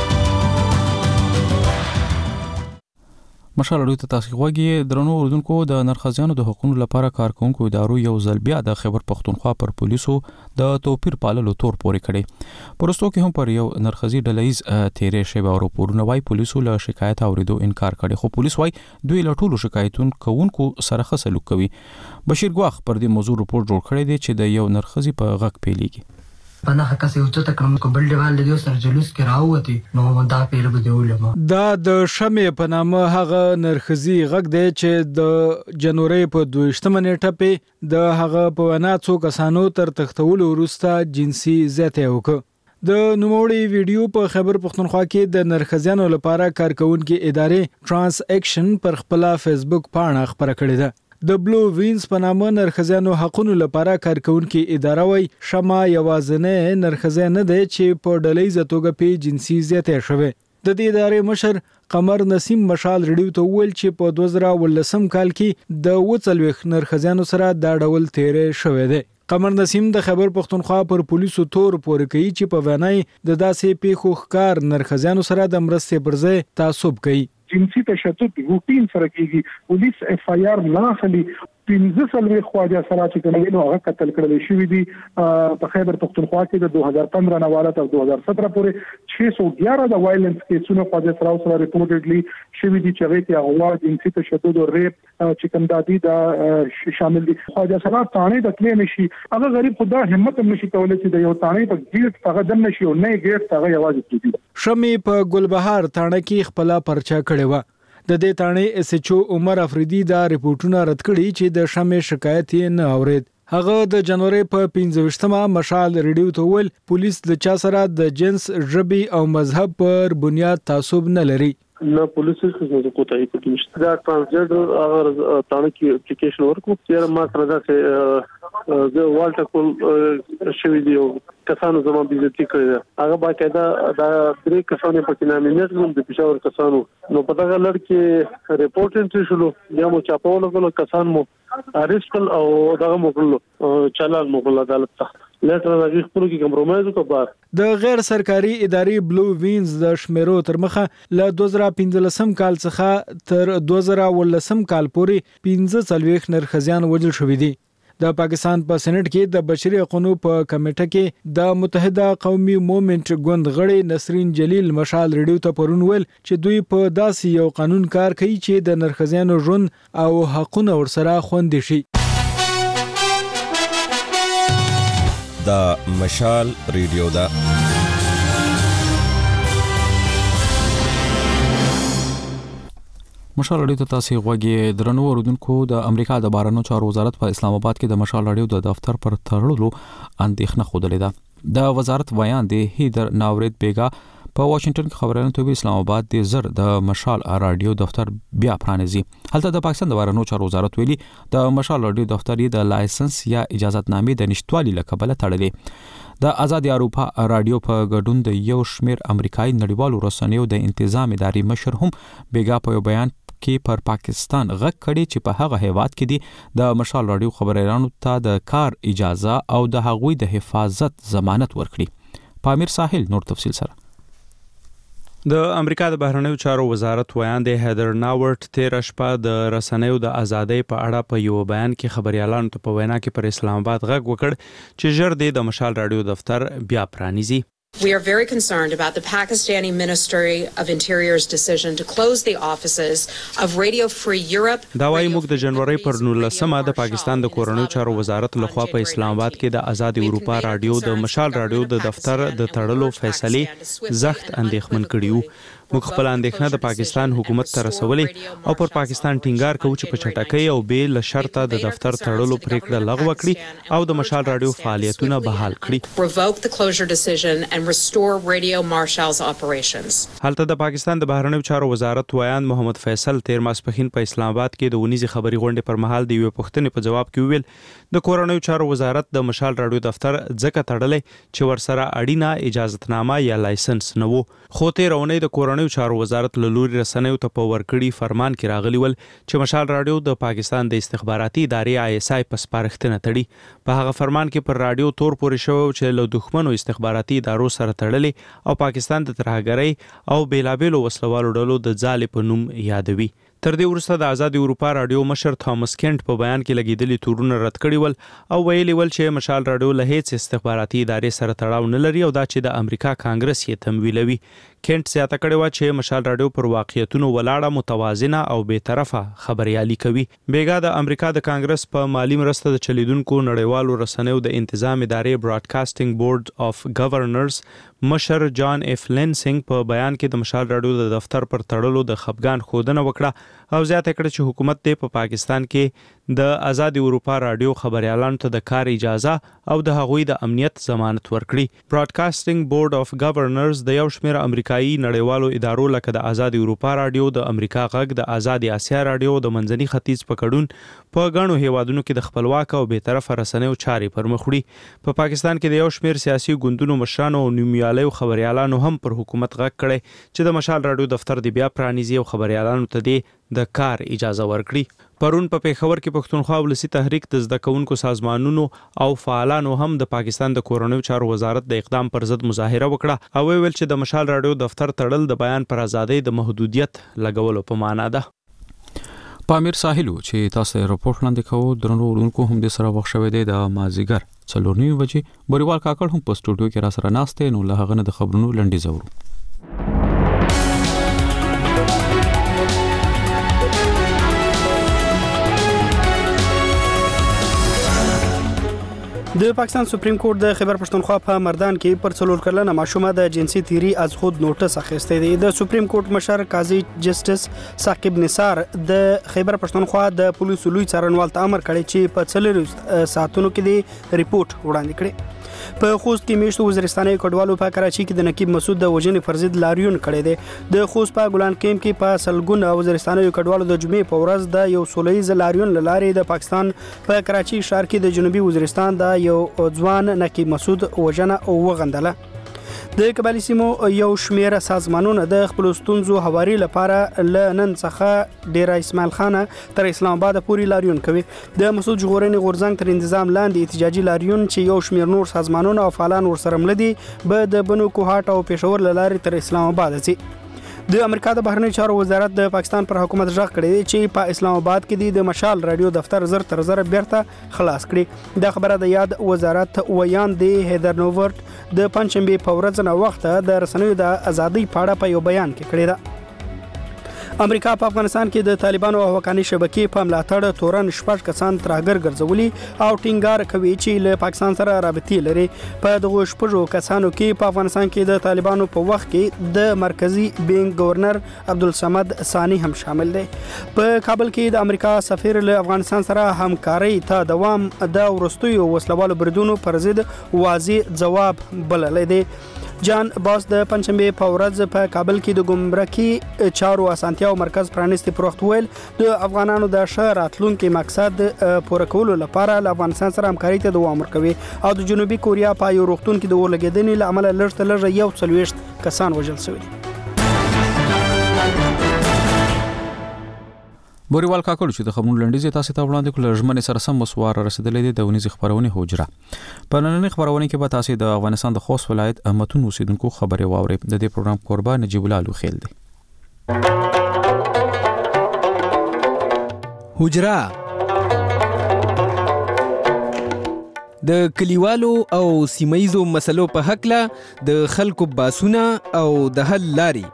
مشال اړیو ته تاسو غوږی درنو اردوونکو د نرخزیانو د حقوقو لپاره کارکونکو ادارو یو ځل بیا د خیبر پختونخوا پر پولیسو د توپیر پاللو تور پورې کړي. پرستو کې هم پر یو نرخزی ډلهیز تیرې شوی او راپورونه وايي پولیسو له شکایت اوریدو انکار کړي خو پولیس وايي دوی له ټولو شکایتونو کوونکو سره ښه سلوک کوي. بشیر ګواخ پر دې موضوع رپورت جوړ کړی دی چې د یو نرخزی په غږ پیلېږي. پنه حکاسه یو څه تکرم کو بل دیوال له سر جلوس کې راوتی نو دا پیل به دیولم. دا د شمې په نامه هغه نرخزی غږ دی چې د جنوري په دویشتمه نیټه په د هغه په وینا څو کسانو تر تختولو وروسته جنسي زیاته وکړه. د نوموړي ویډیو په خیبر پختونخوا کې د نرخزیانو لپاره کارکونکو ادارې ترانس اکشن پر خپل فیسبوک پاڼه خبره کړې ده. د بلو وینز په نامه نرخزیانو حقوقو لپاره کارکونکو اداره وای شمه یوازنه نرخزیان نه دی چې په ډلهیزه توګه په جنسي زیاته شوه. د دې ادارې مشر قمر نسیم مشال ریډیو ته ویل چې په دوه زره ولسم کال کې د وڅلوخ نرخزیانو سره دا ډول تیرې شوې ده. قمر نسیم د خبر پښتونخوا پر پولیسو تور پورې کوي چې په وینای د داسې پیښو ښکار نرخزانو سره د مرستې پر ځای تعصب کوي. جنسي تشدد روټین سره کیږي، پولیس اف آی آر نه اخلي. پنځه سلوي خواجه سره چې کومه هغه قتل کړل شوی دی په خیبر پختونخوا کې د دوه هزار پندرہ نه واره تر دوه هزار سترہ پورې شش سو یازده د وایلنس کیسونه خواجه سره سره ریپورټډلی شوی دي چې هغه کې هغه جنسي تشدد او ریپ چې کوم دادی دا شامل دي. خواجه سره تانه د کلین شي هغه غریب خدا همت هم نشي کولای چې د یو تانه په ګیټ هغه دم نشي او نه ګیټ هغه یوازې کیږي. شمې په ګلبهار تانه کې خپل پرچا کړي و. د دې تانې اس ایچ او عمر افریدي دا ریپورتونه رد کړي چې د شمې شکایت یې نه اورید. هغه د جنوري په پنځه ویشتمه مشال ریډیو ته ویل پولیس د چا سره د جنس، ژبي او مذهب پر بنیاد تعصب نه لري. نه پولیس څه کوتاهي کوي نشته. دا ترانسجنډر هغه تانه کې اپلیکیشن ورکو چې ما سره دا چې د والټ کول شوی دی او کسانو زموږ بیزتی کړی هغه باقاعده دا درې کسانو په کې نامینټ کوم د پېښور کسانو نو په دغه لړ کې ریپورت انټری شلو یا مو چاپول غو کسان مو اریسټل او دغه مو چلال مو په عدالت ته لټر راغی خپل کې کمپرومایز وکړ. د غیر سرکاري ادارې بلو وینز د شمیرو تر مخه ل دوه زره پنځلسم کال څخه تر دوه زره ولسم کال پورې پنځه څلويخ نرخزیان وژل شوې دي. د پاکستان په سېنات کې د بشري حقوقو په کمیټه کې د متحده قومي موومېنټ ګوند غړي نسرین جلیل مشال ریډیو ته پرون ویل چې دوی په داسې یو قانون کار کوي چې د نرخزیانو ژوند او حقوقونه ورسره خوندي شي. دا مشال ریډیو دا مشال رادیو ته تاسو غوږی درنو اوردونکو. د امریکا د بهرنیو چارو وزارت په اسلام آباد کې د مشال رادیو د دفتر پر تړلو اندېښنه خوده ده. د وزارت بیان دی هیدر ناورید بیگا په واشنگټن کې خبرونه توی اسلام آباد د زر د مشال رادیو دفتر بیا پرانیزي. هلته د پاکستان د بهرنیو چارو وزارت ویلي د مشال رادیو دفتر یې د لایسنس یا اجازهتنامې د نشټوالي لکبله تړلې. د آزاد اروپا رادیو په ګډون د یو شمیر امریکایي نړیوالو رسنیو د انتظام ادارې مشر هم بیگا په بیان کې پر پاکستان غږ کړي چې په هغه هیواد کې دي د مشال رادیو خبريالانو ته د کار اجازه او د هغوی د حفاظت ضمانت ورکړي. پامیر ساحل نور تفصیل سره. د امریکا د بهرنیو چارو وزارت ویان دی هیدر ناورت تیر شپه د رسنیو د ازادۍ په اړه په یو بیان کې خبريالانو ته په وینا کې پر اسلام آباد غږ وکړ چې ژر د مشال رادیو دفتر بیا پرانیزي. We are very concerned about the Pakistani Ministry of Interior's decision to close the offices of Radio Free Europe. دا وايي موږ د جنوري پر نولسمه د پاکستان د کورنیو چارو وزارت لخوا په اسلام آباد کې د آزاد اروپا رادیو د مشال رادیو د دفتر د تړلو فیصله زخت اندېښمن کړیو. موږ خپل اندېښنه د پاکستان حکومت ته رسولې او پر پاکستان ټینګار کوو چې په چټکۍ او بې له شرطه د دفتر تړلو پریکړه لغوه کړي او د مشال رادیو فعالیتونه بحال کړي. Revoke the closure decision and restore Radio Marshal's operations. هلته د پاکستان د بهرنیو چارو وزارت ویان محمد فیصل تیر ماسپخین په اسلام آباد کې د ونیزي خبري غونډې پر مهال د یو پښتنې په جواب کې ویل د کورنیو چارو وزارت د مشال رادیو دفتر ځکه تړلې چې ورسره اړینه اجازهتنامه یا لایسنس نه وو. خو تیر اونۍ د کورنیو چارو وزارت له لوري رسنیو ته په ورکړی فرمان کې راغلی ول چې مشال رادیو د پاکستان د استخباراتي ادارې آی اس آی په سپارښتنه تړي. په هغه فرمان کې پر رادیو تور پورې شو چې له دښمنو استخباراتي ادارو سره تړلې او پاکستان د ترهګرۍ او بیلابېلو وسلوالو ډلو د ځالې په نوم یادوي. تر دې وروسته د آزاد اروپا رادیو مشر تامس کینټ په بیان کې لګیدلي تورونه رد کړي ول او ویلي ول چې مشال رادیو له هیڅ استخباراتي ادارې سره تړاو نه لري او دا چې د امریکا کانګرس یې تمویلوي. کینټ زیاته کړې و چې مشال رادیو پر واقعیتونو ولاړه متوازنه او بې طرفه خبريالي کوي. بیګا د امریکا د کانګرس په مالی مرسته د چلیدونکو نړیوالو رسنیو د انتظام ادارې براډکاسټینګ بورډ اف گورنرز مشر جان اف لینسنګ په بیان کې د مشال رادیو د دفتر پر تړلو د خپګان ښودنه وکړه او زیاته کړه چې حکومت ته په پاکستان کې د آزاد اروپا رادیو خبريالانو ته د کار اجازه او د هغوی د امنیت ضمانت ورکړي. براډکاسټینګ بورډ اف گورنرز د یو شمېر امریکایي نړیوالو ادارو لکه د آزاد اروپا رادیو، د امریکا غږ، د آزاد اسیا رادیو، د منځني ختیځ په کډون په غنو هیوادونو کې د خپلواک او به طرفه رسنیو چارې پر مخ وړي. په پاکستان کې د یو شمېر سیاسي ګوندونو مشرانو او نیومیالیو خبريالانو هم پر حکومت غږ کړي چې د مشال رادیو دفتر دی بیا پرانیزي او خبريالانو ته دی د کار اجازه ورکړي. پرون په پیښور کې پښتونخوا ولسی تحریک د زده کوونکو سازمانونو او فعالانو هم د پاکستان د کورنیو چارو وزارت د اقدام پر ضد مظاهره وکړه او ویل چې د مشال رادیو دفتر تړل د بیان پر ازادۍ د محدودیت لګولو په معنا ده. پامیر ساحلو چې تاسو رپورټ لاندې کوو درنو ورونکو هم د سره وخت شوه دی د مازیګر څلور نیمه بجې بوریوال کاکړ هم په سټوډیو کې را سره ناشته نو له هغه نه د خبرونو لنډي زورو. د پاکستان سپریم کورټ د خیبر پښتونخوا په مردان کې پر څلور کلنه ماشومه د جنسي تیری از خود نوټس اخیسته دی. د سپریم کورټ مشر قاضي جسټس ثاقب نثار د خیبر پښتونخوا د پولیسو لوی څارنوال ته امر کړی چې په څلور ساعتونو کې د ریپورت وړاندې کړي. په خوست کې میشتو وزیرستاني کډوالو په کراچي کې د نقیب مسعود د وژنې پر ضد لاریون کړی دی. د خوست په ګلان کیمپ کې په سلګونه وزیرستاني کډوالو د جمعې په ورځ د یو سولهییز لاریون لارې د پاکستان په کراچي ښار کې د جنوبي وزیرستان د یو ځوان نقیب مسعود وژنه او وغندله. د قبایلی سیمو یو شمېر سازمانونه د خپل ستونزو هواري لپاره ل نن څخه ډیر اسماعیل خان تر اسلام آباد پورې لاریون کوي. د مسعود ژغورنې غورځنګ تر انتظام لاندې احتجاجي لاریون چې یو شمېر نور سازمانونه او فعالان ورسره مل دي به د بنو کوهاټ او پېښور لارې تر اسلام آباد ځي. د امریکا د بهرنی چارو وزارت د پاکستان پر حکومت ژغ کړی دی چې په اسلام آباد کې د مشال رادیو دفتر زر تر زر بیرته خلاص کړي. دا خبره د یاد وزارت ویان دی هیدر نوورت د پنځشنبه په ورځ نه وخت د رسنیو د ازادۍ په اړه په یو بیان کې کړی دی. امریکا په افغانستان کې د طالبانو او حقاني شبکې په ملاتړ تورن شپږ کسان ترهګر ګرځولي او ټینګار کوي چې له پاکستان سره رابطې لري. په دغه شپږو کسانو کې په افغانستان کې د طالبانو په وخت کې د مرکزی بینک گورنر عبدالصمد ثانی هم شامل دی. په کابل کې د امریکا سفیر له افغانستان سره همکاري ته دوام د ورستیو وسلوالو بریدونو پر ضد واضح جواب بللی دی. جان باس د پنځمبه په ورځ په کابل کې د ګمرکي چارو اسانتیاو مرکز پرانیستي پروخت ویل د افغانانو د ښه راتلونکي مقصد پوره کولو لپاره له افغانستان سره همکاري ته دوام ورکوي او د جنوبي کوریا په یو روغتون کې د ورلګیدنې له امله لږ تر لږه یو څلوېښت کسان وژل شوي دي. بوریوال کاکړ چې د خبرونو لنډیز تاسو ته وړاندې کول ژمنې سره سم مسوار رسیدلې د ونیز خبرونه حجره. په نننۍ خبرونه کې به تاسو د افغانستان د خوست ولایت احمدون اوسیدونکو خبري واوري. د دې پروګرام قربان نجیب الله لوخیل دی. حجره د کلیوالو او سیمایزو مسلو په حق له د خلکو باسونه او د حل لاري.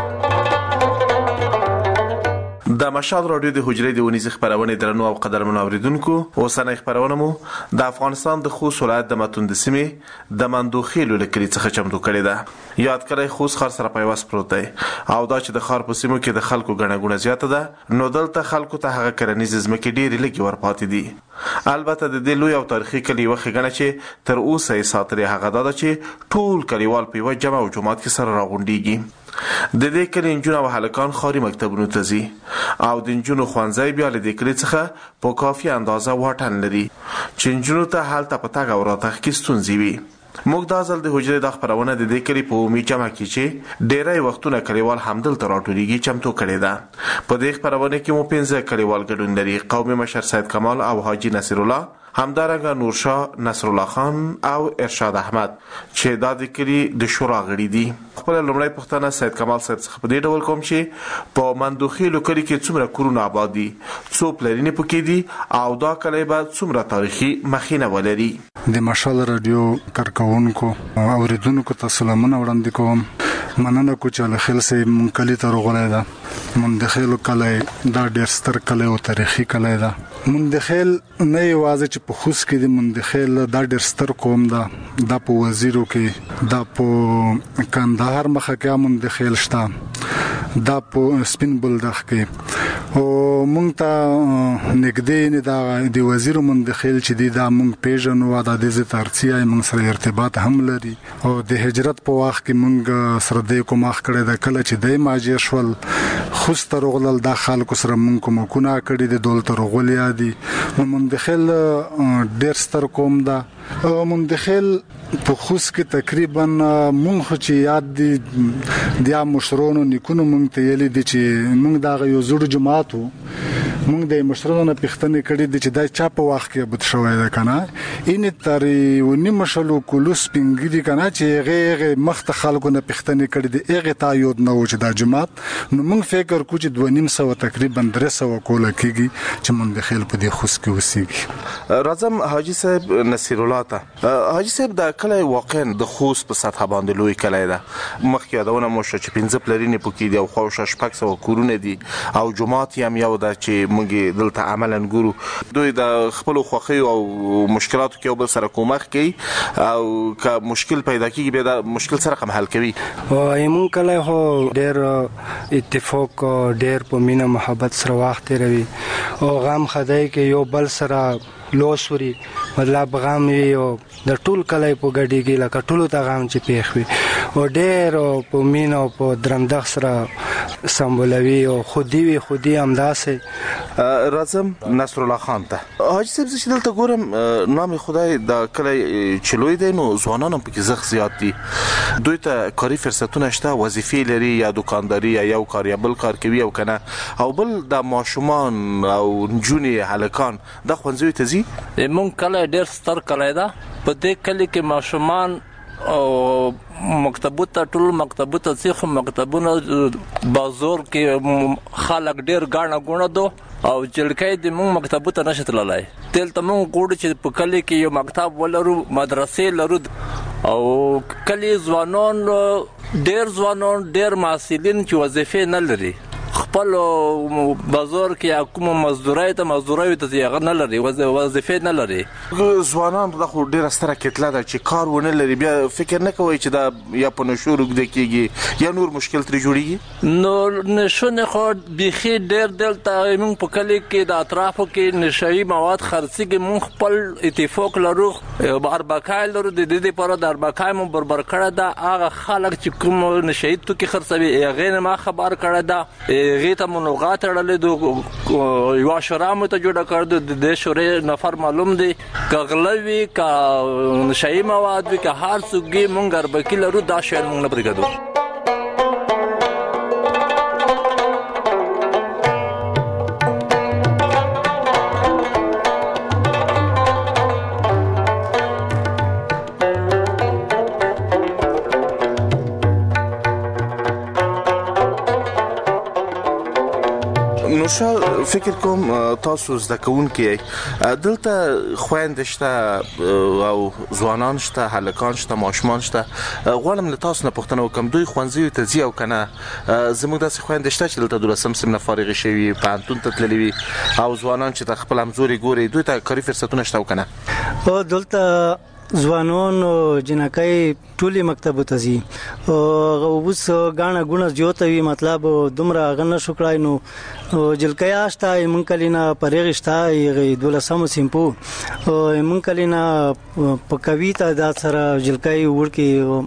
د مشال رادیو د حجرې د ونیز خبرونه درنو او قدرمن اوریدونکو اوسنۍ خبرونه مو د افغانستان د خوست ولایت د متوند سیمې د مندوخیلو لکري څخه چمتو کړی ده. یاد کړئ خوست خر سره پیوست پروت دی او دا چې د خار په سیمو کې د خلکو غڼه غونه زیاته ده نو دلته خلکو ته هغه کرنیز ځمکې ډېرې لګي ورپاتې دي. البته د دې لوی او تاریخي کلی وخت غنه چې تر اوسه یې ساتلې هغه دا چې ټول کلیوال په یو جمع او جماعت کې سره راغونډيږي. د دې کلی نجونه او هلکان خاري مکتبونو ته ځي او د نجونو ښوونځی بیا له دې کلی څخه په کافي اندازه واټن لري چې نجونو ته هلته په تګ او راتګ کې ستونزې وي. موږ دا ځل د حجرې د خبرونه د دې کلی په عمومي جمع کې چې ډېری وختونه کلیوال همدلته راټولېږي چمتو کړې ده. په دې خبرونه کې مو پنځه کلیوال ګډون لري. قومي مشر سید کمال او حاجی نصیر الله، همدارنګه نورشاه نصر الله خان او ارشاد احمد چې دا د کلی د شورا غړي دي. خپل لومړی پوښتنه سید کمال صاحب څخه په دې ډول کوم چې په مندوخیلو کلی کې څومره کورونه آباد دي، څو پلرینې پکې دي او دا کلی به څومره تاریخي مخینه ولري. د مشال رادیو کارکونکو اوریدونکو ته سلامونه وړاندې کوم. مننه کو چې له خل سه مونږ کلی ته راغلی ده. مندخیلو کلی دا ډېر ستر کلی او تاریخي کلی ده. مندخیل نه یوازې چې په خوست کې د مندخیل دا ډېر ستر قوم ده، دا په وزیرو کې، دا په کندهار مخه کې مندخیل شته، دا په سپین بولدخ کې او مونږ ته نږدې نه دا د وزیر مندخیل چې دی دا مونږ پیژنو او د دې ترڅیا مونږ سره ارتباط هم لري او د هجرت په وخت کې مونږ سره د کوم مخ کړه د کله چې د ماجر شول خوست رغلل د خلکو سره مونږ کوم کو نه کړی د دولت رغولیا دي. مندخیل ډېر ستر قوم ده. مندخیل په خوست کې تقریبا مونږ چې یاد دي د مشرونو نیکونو مونږ ته یلي دي چې مونږ دا یو زړه جماعت وو مونږ د مشرونو پښتنې کړي دي چې دا چا په وخت کې بد شوی ده کنه ان تر ونی مشلو کولوس پنګری کنه چې هغه مخت خلکو نه پښتنې کړي دي هغه تا یو نه و چې دا جماعت نو مونږ فکر کوو چې دوه نیم سو تقریبا درې سو کوله کېږي چې مونږ د خیل په دې خوست کې وسیږي. راځم حاجی صاحب نصیر الله ته. حاجی صاحب دا کله واقعا د خوست په سطح باندې لوی کله ده مخکې یادونه مو شو چې پنځه پلرینې پکې دی او خو شپږ سو کورونه دي او جماعت هم یو ده چې موږ دلته عملاً ګورو دوی د خپل خوخي او مشکلاتو کې بل سره کومک کوي او که مشکل پیدا کیږي به دا مشکل سره هم حل کوي. او ایمون کله هو ډېر اتفاق ډېر په مینه محبت سره وخت روي او غم خدای کې یو بل سره لوسوري مطلب غم وي او د ټول کله په ګډي کې لکه ټول ته غم چې پیښ وي او ډېر په مینه او په درمدخ سره سمبولوي او خودي وي خودي همداسې. راځم نصر الله خان ته. حاجی صاحب چې دلته ګورم نام خدای د کله چلوي دی نو ځوانان هم پکې زغ زیات دي دوی ته کاري فرصتونه شته وظیفې لري یا دکانداري یا یو کار یا بل کار کوي او کنه او بل د ماشومان او نجونې هلکان د ښوونځیو ته ځي. مونږ کله ډېر ستر کلی ده په دې کلي کې ماشومان او مکتبو ته ټول مکتبو ته ځي خو مکتبونه بازار کې خلک ډېر ګاڼه ګوڼه دو او جلکۍ د مونږ مکتبو ته نشي تللی دلته مونږ غواړو چې په کلي کې یو مکتب ولرو مدرسې لرو او کلي ځوانان ډېر ځوانان ډېر محصلین چې وظیفې نه لري خپل بازار کې کوم مزدورای ته مزدورای ته یې نه لري وظیفې نه لري. ځوانان د خو ډیره ستره کتله ده چې کار ونه لري بیا فکر نه کوي چې دا یا په نشو روږدي کېږي یا نور مشکل ترې جوړیږي. نو نشو نه خو بيخي ډېر دلته موږ په کلی کې د اطرافو کې نشئی مواد خرڅيږي موږ خپل اتفاق لرو اربکای لرو د دې لپاره د اربکای مو بربر کړه دا هغه خلک چې کوم نشئی تو کې خرڅوي هغه نه ما خبر کړه دا غیته منوغات اړلې دو یو شرامو ته جوړ کړ د دې شوري نفر معلوم دي کغلوي کا نشئی مواد وی که هر څوګي مونږ اربکی لرو دا شی مونږ نه پرېږدو. نوشال فکر کوم تاسو زده کوونکي دلته خويندې شته او ځوانان شته هلکان شته ماشومان شته غواړم له تاسو نه پوښتنه وکم دوی ښوونځیو ته ځي او کنه زموږ داسې خويندې شته چې دلته دولسم صنف نه فارغې شوي پوهنتون ته تللي وي او ځوانان چې د خپل همزوري ګوري دوی ته کاري فرصتونه شته او کنه او دلته ځوانان او جنکۍ ټولي مکتب ته ځي او اوس غاڼه ګونه جوړوي مطلب دومره غنه شکړای نو جلکۍ آشتا مونږ کلینا پرېغشتا یې دولسم سیمپو مونږ کلینا په کویتا د سره جلکۍ ورکی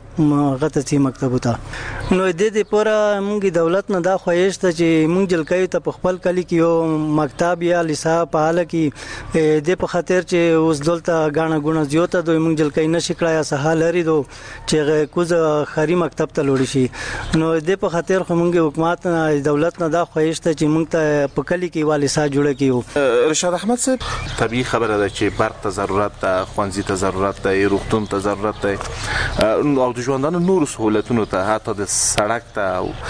غته سي مکتب ته نو د دې پورا مونږ دولت نه دا خوښته چې مونږ جلکۍ ته په خپل کلی کې یو مکتب یا لیسا په حال کې د په خاطر چې اوس دلته غاڼه ګونه جوړته دوی مونږ جلکۍ نشکړای سهال لري دو چې کوز خاري مکتب ته لوړ شي نو د په خاطر خو مونږ حکومت نه دولت نه دا خوښته چې مونږ په کلی کې والي سا جوړه کیو. رشاد احمد صاحب طبيعي خبره ده چې برق ته ضرورت ده خوانزي ته ضرورت ده روغتون ته ضرورت ده او د ژوندانه نور سہولتونو ته حتی د سړک ته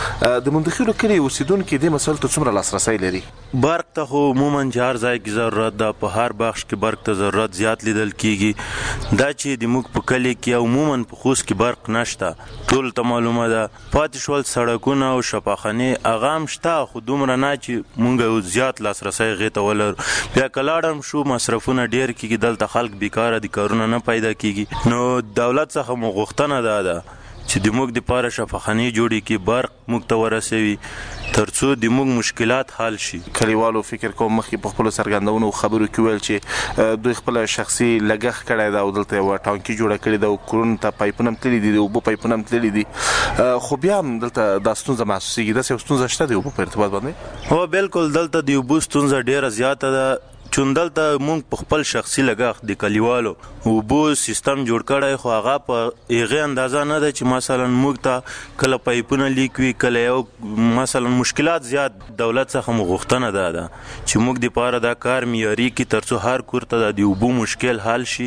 د مندخیلو کلی اوسیدونکو د مسل ته څومره لاسرسي لري. برق ته عموما جار ځای کې ضرورت ده په هر بخش کې برق ته ضرورت زیات لیدل کیږي دا چې د موږ په کلی کې عموما په خوست کې برق نشته ټول ته معلومه ده پاتې شول سړکونه او شفاخانه اغام شته خو دومره نه چې مونږ زیات لاسرسي غېته ولر بیا کلاړم شو مصرفونه ډیر کیږي دلته خلک بیکاره دي کارونه نه پیدا کیږي نو دولت څخه مو غوښتنه ده ده چې د موږ د پاره شفاخانه جوړي کی برق موږ ته ورسوي ترڅو د موږ مشکلات حل شي. کلیوالو فکر کوم مخکې په خپل سرګندونو خبرو کې ویل چې دوی خپل شخصي لګښ کړی دا او دلته یو ټانکي جوړه کړې ده او کورون ته پایپونه تللي دي او په پایپونه تللي دي خو بیا هم دلته د ستونزه محسوسېږي داسې ستونزه شته دی په ارتباط باندې. هو بالکل دلته د اوبو ستونزه ډیره زیاته ده چوندلته مونږ په خپل شخصي لګښت د کلیوالو اوبو سیستم جوړ کړی خو هغه په هغې اندازه نه ده چې مثلا موږ ته کله پایپونه لیک وي کله یو مثلا مشکلات زیات دولت څخه مو غوښتنه ده ده چې موږ دپاره دا کار معیاري کړي تر څو هر کور ته د اوبو مشکل حل شي.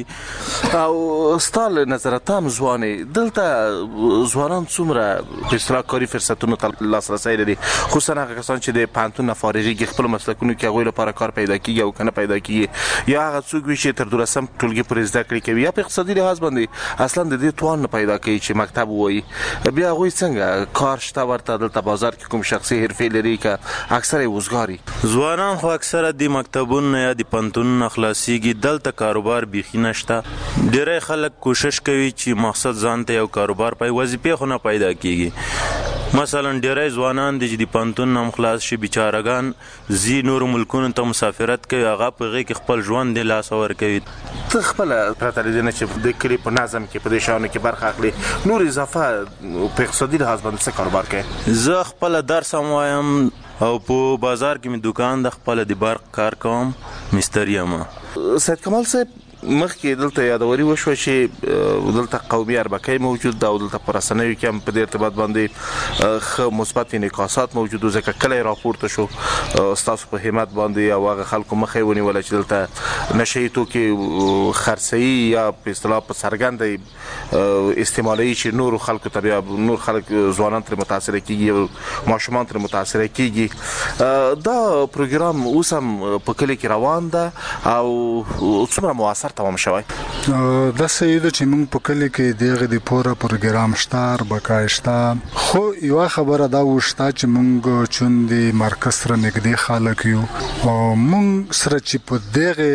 او ستا له نظره تام ځوانې دلته ځوانان څومره په اصطلاح کاري فرصتونو ته لاسرسی لري خصوصا هغه کسان چې د پوهنتون نه فارغېږي خپلو مسلکونو کې هغوی لپاره کار پیدا کېږي او که نه پیدا کېږي یا هغه څوک وي چې تر دولسم ټولګي پورې زده کړې کوي یا په اقتصادي لحاظ باندې اصلا د دې توان نه پیدا کوي چې مکتب ووایي بیا هغوی څنګه کار شته ورته دلته بازار کې کوم شخصي حرفې لري که اکثر یې وزګاري ځوانان خو اکثره د مکتبونو نه یا د پوهنتونونو نه خلاصېږي دلته کاروبار بیخي نشته ډېری خلک کوشش کوي چې مقصد ځان ته یو کاروبار پای وظیفې خو نه پیدا کېږي مثلا ډېری ځوانان دي چې د پوهنتون نه هم خلاص شي بیچارهګان ځي نورو ملکونو ته مسافرت کوي هغه په هغې کې خپل ژوند د لاسه ورکوي. ته خپله پرته له دې نه چې د کلي په نظم کې په دې شیانو کې برخه اخلي نور اضافه په اقتصادي لحاظ باندې څه کاروبار کوې؟ زه خپله درس هم وایم او په بازار کې مې دوکان د خپله د برق کار کوم مستري یم. سید کمال صاحب مخکې دلته یادوري وشوه چې دلته قومي اربکی موجود ده او دلته په رسنیو کې هم په دې ارتباط باندې ښه مثبت انعکاسات موجود و ځکه کله یې راپورته شو ستاسو په همت باندې او هغه خلکو مخه یې ونیوله چې دلته نشهیي توکي خرڅوي یا په اصطلاح په څرګنده استعمالوي چې نورو خلکو ته بیا نور خلک ځوانان ترې متاثره کېږي او ماشومان ترې متاثره کېږي. دا پروګرام اوس هم په کلي کې روان ده او څومره مؤثر تمام شوی؟ دا صحیح ده چې موږ په کلي کې دغه د پوره پروګرام شته اربکی شته خو یوه خبره دا وشته چې موږ چون د مرکز سره نږدې خلک یو او موږ سره چې په دغه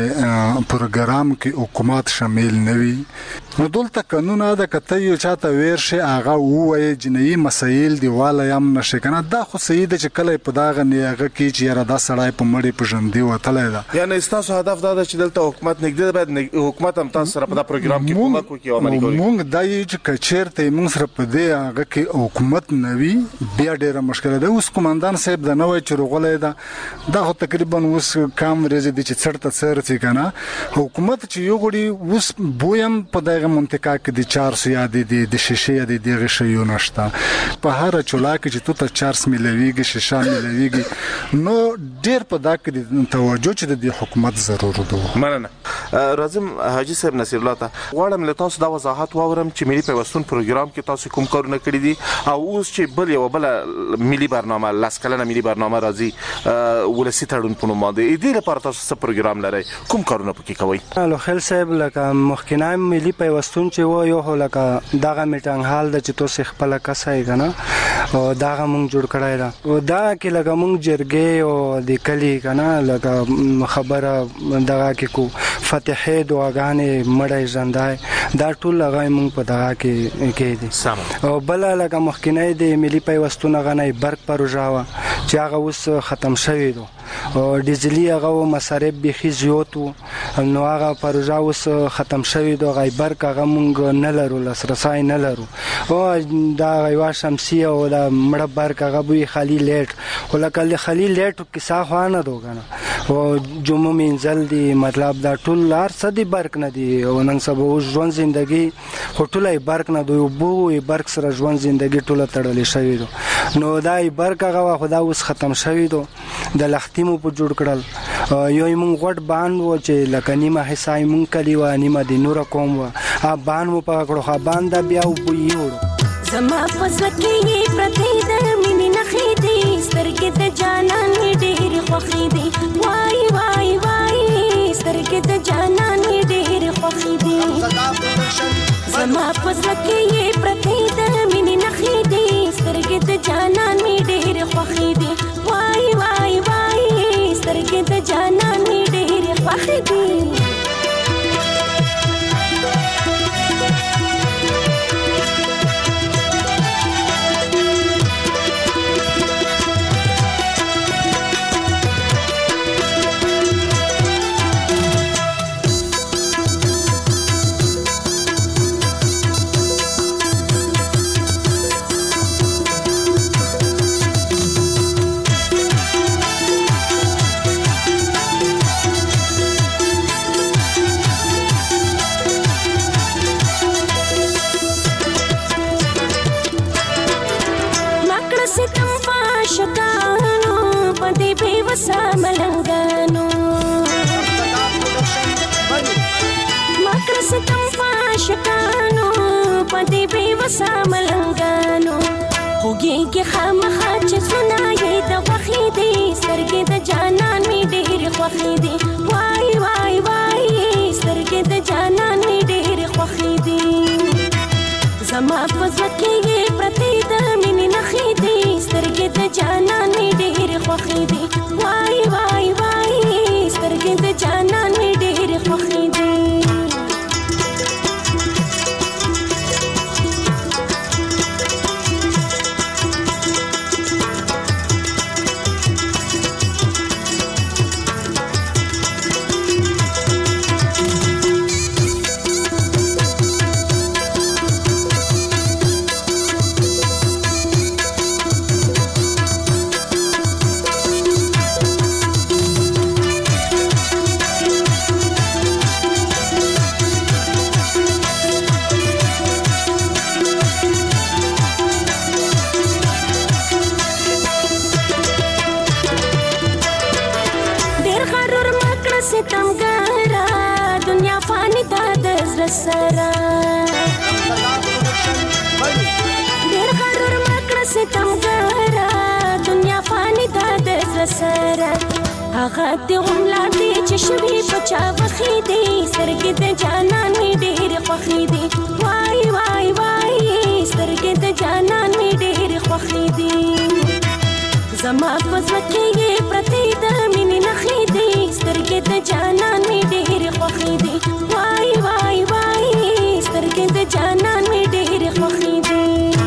پروګرام کې حکومت شامل نه وي نو دلته قانون ده که ته یو چاته ویر شي هغه ووایي جنایي مسایل دی والی هم نشي که نه دا خو صحیح ده چې کله په دغه نیغه کې چې یاره دا سړی په مړې په ژوندي وتلی ده یعنې ستاسو هدف دا ده چې دلته حکومت نږدې ده باید حکومت هم تاسو سره په دا پروګرام کې کومک وکړي او عملي کړي. موږ دا یو چې که چېرته موږ سره په دې هغه کې حکومت نه وي بیا ډېره مشکله ده. اوس قمندان صاحب دا نوی چې راغلی ده دا خو تقریبا اوس کم ورځې دي چې څړ ته څړ څي که نه حکومت چې یو غړي اوس بوی هم په دغه منطقه کې د چارس یا د د شیشې یا د دغه شیو نشته په هر چولا کې چې تو ته چارس ملويږي شیشه ملويږي نو ډېر په دا کې د توجه چې د حکومت ضرور ده. مننه. راځم حاجي صاحب نصیر الله ته غواړم له تاسو دا وضاحت واورم چې ملي پیوستون پروګرام کې تاسو کوم کارونه کړي دي او اوس چې بل یو بل ملي برنامه لاس کلنه ملي برنامه راځي ولسی تړون په نوم باندې دې لپاره تاسو څه پروګرام لرئ کوم کارونه پکې کوئ؟ الو خل صاحب لکه مخکینای ملي پیوستون چې و یو هو لکه دغه میټنګ حال د چې تاسو خپل کسای کنه او دغه مونږ جوړ کړای دا او دا کې لکه مونږ جرګې او د کلی کنه لکه خبره دغه کې کو فتحې دعاګانې مړی ژوندای دا ټول هغه مونږ په دغه کې کې دي او بل لکه مخکینای د ملي پیوستون غنۍ برق پروژه وا چې هغه اوس ختم شوی دی او ډیزلی هغه مصارف بيخي زیات وو نو هغه پروژه اوس ختم شوی دی غي برق هغه مونږ نه لرو لاسرسي نه لرو او دا غوا شمسي او دا مړه برق هغه به خالي لیټ ولکه خالي لیټ کیسه خوانه دوګنه او جمعه منزل دی مطلب دا ټول لار صدی برق نه دی او نن سبا ژوند زندگی خټولای برق نه دی بو برق سره ژوند زندگی ټوله تړلې شوی دی نو دا برق هغه خدا اوس ختم شوی دی د لختیمو په جوړ کړل یو مونږ غټ باندې و چې لکه نیمه حصہ مونږ کلی و نیمه د نور کوم و ا باندې په کړو خا باندې بیا و یو زما پسکه پرتی د مینې نخې دي سترګې ته جانان ډېر خوخې دي وای وای وای سترګې ته جانان ډېر خوخې دي زما پسکه پرتی د مینې نخې دي سترګې ته جانان ډېر خوخې دي وای وای وای سترګې ته جانان ډېر خوخې دي بسا ملنګانو خوږی کې خامخا چې سنایې د وخې دې سترګې د جانان می ډېر خوښې دي وای وای وای سترګې د جانان می ډېر خوښې دي زما په زړه کې یې پرتې د مینې نښې دي سترګې د جانان می ډېر خوښې دي وای وای وای سترګې د جانان می ډېر خوښې دي ستمګرا دنیا فانی دا د زړه سره ډېر غرور مکړه ستمګرا دنیا فانی دا د زړه سره هغه دې غملا دې چې شوي بچا وخې دې سترګې د جانان می ډېر خوښې دي وای وای وای سترګې د جانان می ډېر خوښې دي زما په زړه کې یې پرتې د مینې نښې دي سترګې د جانان می ډېر خوښې دي وای وای وای سترګې د جانان می ډېر خوښې دي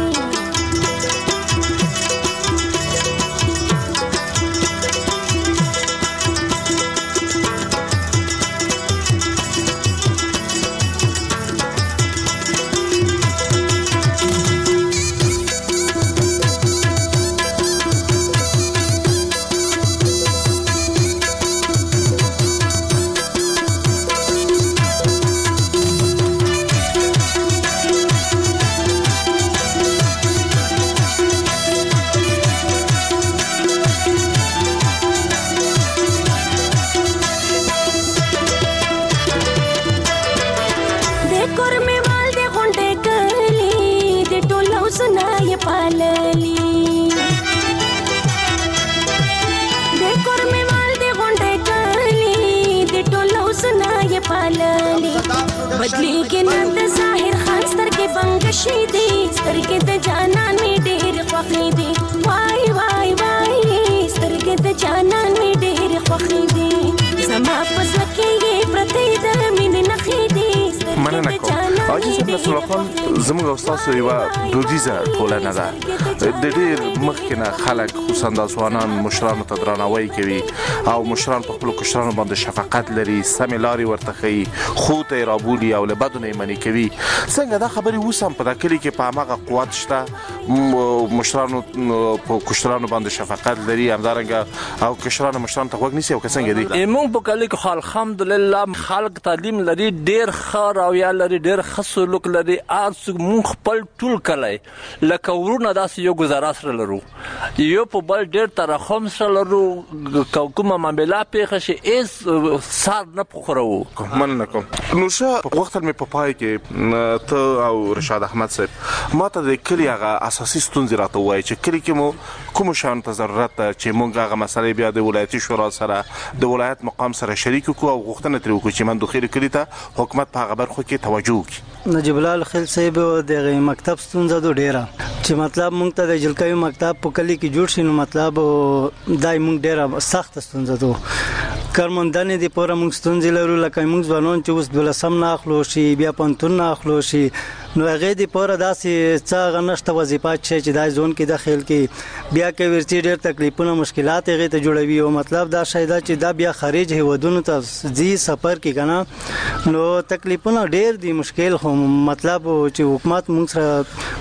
بدلی کې نن د ظاهر خان سترګې بنګ شي دي سترګې د جانان می ډېر خوښې دي وای وای وای سترګې د جانان می ډېر خوښې دي زما په زړه کې یې پرتې د مینې نښې دي مننه کوم حاجي صاحب نصر الله خان زموږ استاد یو دودیزه ټولنه ده د ډېر مخکې نه خلک خصوصا د ځوانان مشرانو ته درناوی کوي او مشران په خپلو کشرانو باندې شفقت لري سمې لارې ورته ښیي ښو ته یې رابولي او له بدو نه یې منې کوي څنګه دا خبرې اوس هم په دا کلي کې په هماغه قوت شته مشرانو په کشرانو باندې شفقت لري همدارنګه او کشرانو مشرانو ته غوږ نیسي او که څنګه دي موږ په کلي کې خو الحمدلله خلک تعلیم لري ډېر ښه رویه لري ډېر ښه سلوک لري هر څوک موږ خپل ټول کلی لکه ورونه داسې یو ګزاره سره لرو یو په بل ډېر ترحم سره لرو که کومه معامله پېښه شي هېڅ سر نه پخوروو مننه کوم نورشاه وخت مې په پای کې ته او رشاد احمد صاحب ما ته د کلي هغه اساسي ستونزې راته ووایي چې کلي کې مو کومو شیانو ته ضرورت ده چې موږ هغه مسلې بیا د ولایتي شورا سره د ولایت مقام سره شریک کړو او غوښتنه ترې وکړو چې مندوخېل کلي ته حکومت په هغه برخو کې توجه وکړي نجیب الله خیل صاحب د مکتب ستونزه دو ډیره چې مطلب موږ ته د جلکوي مکتب په کلی کې جوړ شي نو مطلب دای موږ ډیره سخت ستونزه دو کارمندانې د پوره موږ ستونزې لرو لکه موږ ځوانان چې اوس دولسم نه اخلو شي بیا پنتون نه اخلو شي نو هغه د پوره داسې څه غنښت وظیفات چې دای ځون کې داخل کې بیا کې ورتي ډېر تکلیفونه مشکلات هغه ته جوړوي او مطلب دا شاید چې دا بیا خارج هیوادونو ته ځي سفر کې کنه نو تکلیفونه ډېر دي مشکل خو مطلب چې حکومت موږ سره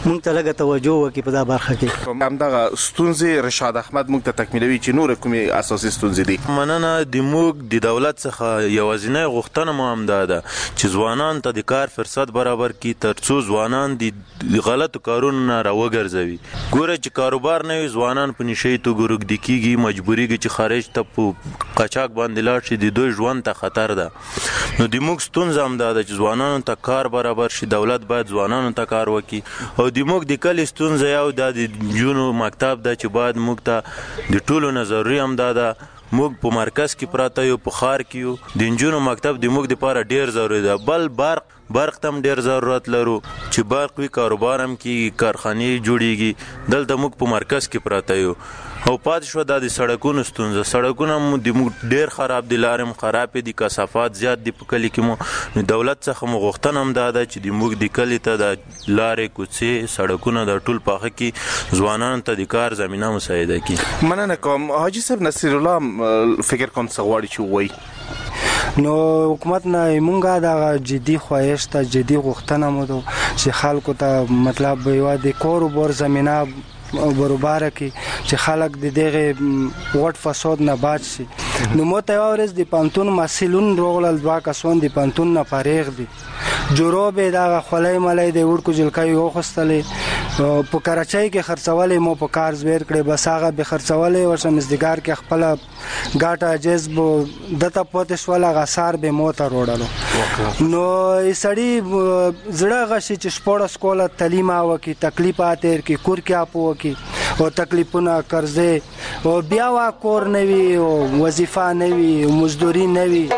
موږ ته لږه توجه وکړي په دا برخه کې. همدغه ستونزې رشاد احمد موږ ته تکمیلوي چې نور کومې اساسي ستونزې دي. مننه. د موږ د دولت څخه یوازینۍ غوښتنه مو همدا ده چې ځوانان ته د کار فرصت برابر کړي ترڅو ځوانان د غلطو کارونو نه راوګرځوي. ګوره چې کاروبار نه وي ځوانان په نشي توګه روږدي کېږي، مجبورېږي چې خارج ته په قاچاق باندې لاړ شي، د دوی ژوند ته خطر ده. نو د موږ ستونزه همدا ده چې ځوانانو ته کار برابر شي، دولت باید ځوانانو ته کار وکړي. او د موږ د کلي ستونزه یو دا د نجونو مکتب ده چې باید موږ ته د ټولو نه ضروري همدا ده. موږ په مرکز کې پراته یو، په ښار کې یو، د نجونو مکتب د موږ دپاره ډېر ضروري ده. بل برق برق ته هم ډېر ضرورت لرو چې برق وي، کاروبار هم کېږي، کارخانې جوړېږي. دلته موږ په مرکز کې پراته یو. او پاتې شوه دا د سړکونو ستونزه. سړکونه هم د موږ ډېر خراب دي، لارې هم خرابې دي، کثافات زیات دي په کلي کې مو. نو دولت څخه مو غوښتنه هم دا ده چې د موږ د کلي ته د لارې، کوڅې، سړکونه د ټول پاخه کړي، ځوانانو ته د کار زمینه مساعده کړي. مننه کوم. حاجي صاحب نصیر الله فکر کوم څه غواړي چې ووایي؟ نو حکومت نه مونږه د جدي خواهش ته جدي غوښتنه مو ده چې خلکو ته مطلب یو د کاروبار زمینه برابر کی چې خلک د دغه وټ فساد نه بچ شي. نو مو ته اورز د پانتون مسلون روغل دوا کسون د پانتون نه فارغ دي، جوړوب دغه خلای ملای د ورکو جلکای یو خستلې په کراچۍ کې خرڅولې مو په کار زویر کړي، بس هغه به خرڅولې ورسره مزدګار کې خپل ګاټه جذب دته پاتې شول، غسار به مو ته روړلو. نو سړی زړه غشي چې شپوړه سکوله تعلیم او کې تکلیفات کې کور کې اپو کې او تکلیفونه قرضې او بیا وا کور نوي او وظیفه نوي او مزدوري نوي.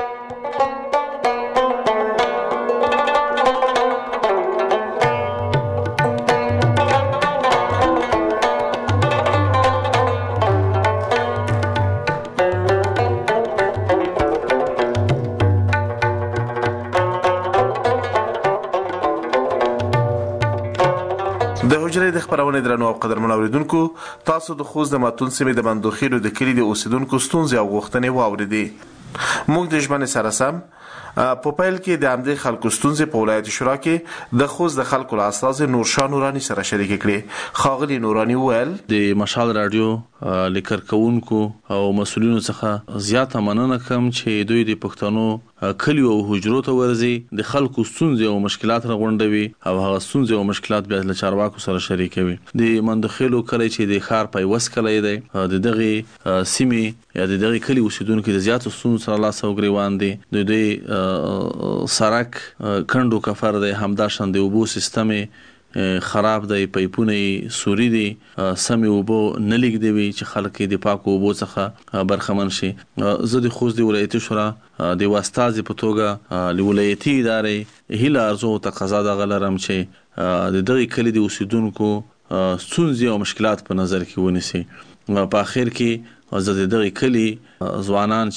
د حجرې د خبرونې درنو او قدرمن اوریدونکو، تاسو د خوست د ماتون سیمې د مندوخیلو د کلي د اوسیدونکو ستونزې او غوښتنې واوریدې. موږ د ژمنې سره سم په پیل کې د همدې خلکو ستونزې په ولایت شورا کې د خوست د خلکو له استازي نورشاه نوراني سره شریک کړې. ښاغلي نوراني وویل د مشال رادیو لیکر کوونکو او مسولینو څخه زیاته مننه کوم چې دوی د پښتنو کلیو او حجرو ته ورځي، د خلکو ستونزې او مشکلات راغونډوي او هغه ستونزې او مشکلات بیا له چارواکو سره شریکوي. د مندخیلو کلی چې د ښار پیوست کلی دی، د دغه سیمې یا د دغه کلی اوسیدونکو د زیاتو ستونزو سره لاس او ګریوان دي. د دوی سړک کندو کفر دی، همداشان د اوبو سیستم خراب دی، پیپونه سوري دي، سمې اوبه نه لیږدوي چې خلک د پاکو اوبو څخه برخمن شي. زه د خوست د ولایتي شورا د استازي په توګه د ولایتي ادارې هیله ارزو او تقاضا دغه لرم چې د دغه کلي د اوسیدونکو ستونزې او مشکلات په نظر کې ونیسي. په اخر کې زه د دغه کلي ځوانان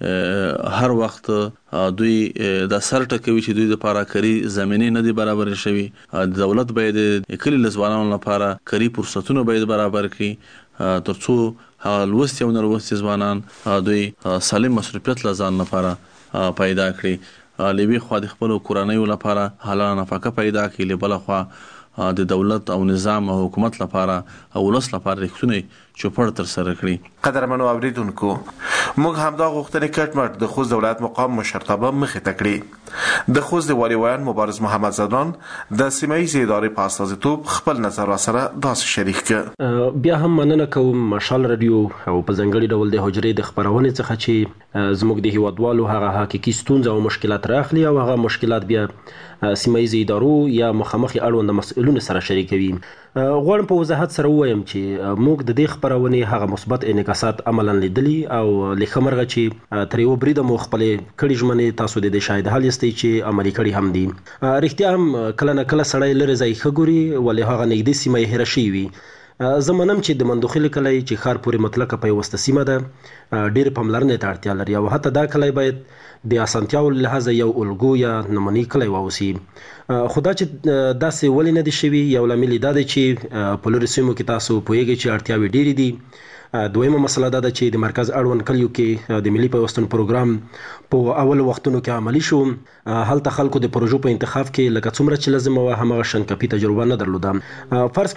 چې هر وخت دوی د سر ټکوي چې دوی د لپاره کاري زمینې نه دي برابر شوي، دولت باید د کلي له ځوانانو لپاره کاري فرصتونه باید برابر کړي ترڅو لوستي او نلوستي ځوانان دوی سالم مصروفیت له ځان لپاره پیدا کړي، له یوې خوا د خپلو کورنیو لپاره حلاله نفقه پیدا کړي، له بله خوا د دولت او نظام او حکومت لپاره او ولس لپاره رښتونی چوپړ تر سره کړي. قدرمنو اوریدونکو، موږ همدا غوښتنې کټمټ د خوست د ولایت مقام مشرتابه مخې ته کړې. د خوست د والي ویان مبارز محمد زدران د سیمه ییزې ادارې په استازیتوب خپل نظر سره داسې شریک کړ. بیا هم مننه کوم مشال رادیو او په ځانګړي ډول د حجرې د خبرونې څخه چې زموږ د هیوادوالو هغه حقیقي ستونزې او مشکلات راخلي او هغه مشکلات بیا سیمه ییزې ادارو یا مخامخ اړوند مسؤلینو سره شریکوي. غواړم په وضاحت سره ووایم چې موږ د دې خبرونې هغه مثبت انعکاسات عملاً لیدلي او لکه مرغه چې تر یو بریده مو خپلې کړي ژمنې تاسو د دې شاهد حال یاستئ چې عملي کړي هم دي. رښتیا هم کله نه کله سړی لرې ځای ښه ګوري ولې هغه نږدې سیمه یې هېره شوې وي. زه منم چې د مندوخیل کلی چې ښار پورې مطلقه پیوسته سیمه ده ډېرې پاملرنې ته اړتیا لري او حتی دا کلی باید د اسانتیاو له لحاظه یو الګو یا نمونې کلی واوسي. خو دا چې داسې ولې نه دي شوي، یو لامل دا دی چې په لرې سیمو کې تاسو پوهیږئ چې اړتیاوې ډېرې دي دویمه مسله دا ده چې د مرکز اړوند کلیو کې د ملي پیوستون پروګرام په اول وختونو کې عملی شو. هلته خلکو د پروژو په انتخاب کې لکه څومره چې لازم و همغه شنکپي تجربه نه درلوده. فرض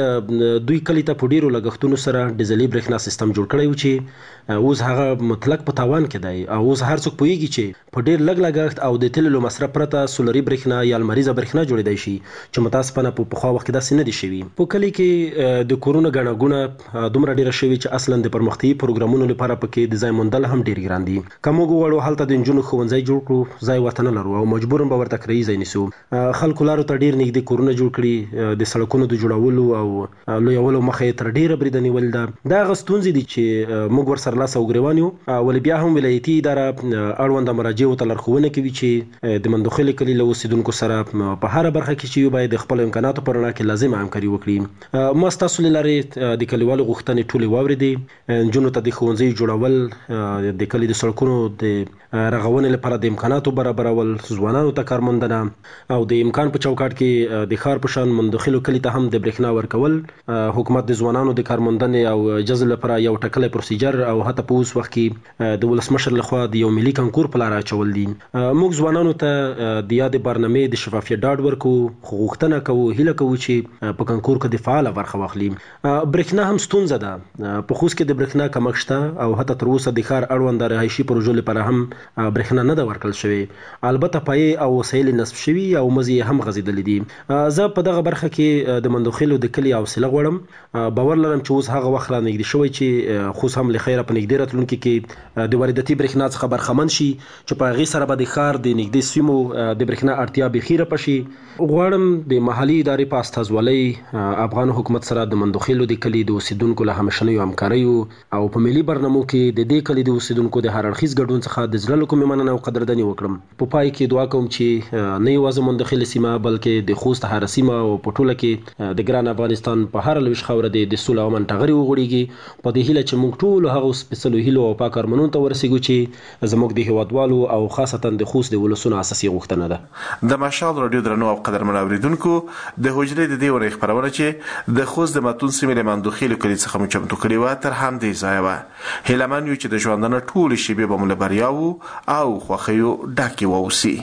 کړئ دوی کلی ته په ډیرو لګښتونو سره ډیزلي برېښنا سیستم جوړ کړی و چې اوس هغه مطلق په تاوان کې دی او اوس هر څوک پوهیږي چې په ډیر لږ لګښت او د تیلو مصرف پرته سولري برېښنا یا لمریزه برېښنا جوړېدای شي چې متاسفانه په پخوا وخت کې داسې نه دي شوي. په کلي کې د کورونو ګڼه ګوڼه دومره ډیره شوې چې اصلا د پرمختیایي پروګرامونو لپاره پکې د ځای موندل هم ډیر ګران دي. که موږ وغواړو هلته د نجونو ښوونځی جوړ کړو ځای ورته نه لرو او مجبوراً به ورته کرایي ځای نیسو. خلکو لارو ته ډیر نږدې کورونه جوړ کړي، د سړکونو د جوړولو او لویولو مخه یې تر ډیره بریده نیولې ده. دا هغه ستونزې دي چې موږ ورسره لاس او ګریوان یو. ولې بیا هم ولایتي اداره اړونده مراجعو ته لارښوونه کوي چې د مندوخیل کلي له اوسیدونکو سره په هره برخه کې چې یو باید د خپلو امکاناتو په رڼا کې لازمه همکاري وکړي. ما ستاسو له لارې د کلیوالو غوښتنې ټولې واورېدې. نجونو ته د ښوونځیو جوړول، د کلي د سړکونو د رغونې لپاره د امکاناتو برابرول، ځوانانو ته کارموندنه او د امکان په چوکاټ کې د ښار په شان مندوخیلو کلي ته هم د برېښنا ورکول. حکومت د ځوانانو د کارموندنې او جذب لپاره یو ټاکلی پروسیجر او حتی په اوس وخت کې د ولسمشر لخوا د یو ملي کنکور په لاره اچول دي. موږ ځوانانو ته د یادې برنامې د شفافیت ډاډ ورکو، خو غوښتنه کوو، هیله کوو چې په کنکور کې د فعاله برخه واخلي. برېښنا هم ستونزه ده. په خوست کې د برېښنا کمښت شته او حتی تر اوسه د ښار اړوند رهایشي پروژو لپاره هم برېښنا نه ده ورکړل شوې. البته پایې او وسایل نصب شوي او مزې هم غځېدلې دي. زه په دغه برخه کې د مندوخیلو د کلي حوصله غواړم. باور لرم چې اوس هغه وخت را نږدې شوی چې خوست هم له خیره په نږدې راتلونکي کې د وارداتي برېښنا څخه برخمن شي چې په هغې سره به د ښار د نږدې سیمو د برېښنا اړتیا بیخي رپه شي. غواړم د محلي ادارې په استازولۍ افغان حکومت سره د مندوخیلو د کلي د اوسیدونکو له همیشنیو همکاریو او په ملي برنامو کې د دې کلي د اوسیدونکو د هر اړخیز ګډون څخه د زړه له کومې مننه او قدرداني وکړم. په پای کې دعا کوم چې نه یوازې مندوخیل سیمه بلکې د خوست هره سیمه او په ټوله کې د ګران افغانستان په هر لویشت خاوره د سوله او امن ټغرې وغوړېږي. په دې هیله چې موږ ټولو هغو سپېڅلو هیلو او پاک ارمانونو ته ورسېږو چې زموږ د هیوادوالو او خاصتا د خوست د ولسونو اساسي غوښتنه ده. د مشال رادیو درنو او قدرمن اوریدونکو، د حجرې د دې ورې خبرونه چې د خوست د متون سیمې له مندوخیل کلي څخه مو چمتو کړې وه تر همدې ځایه وه. هیله من یو چې د ژوندانه ټولې شېبې به مو له بریاوو او خوښیو ډکې واوسي.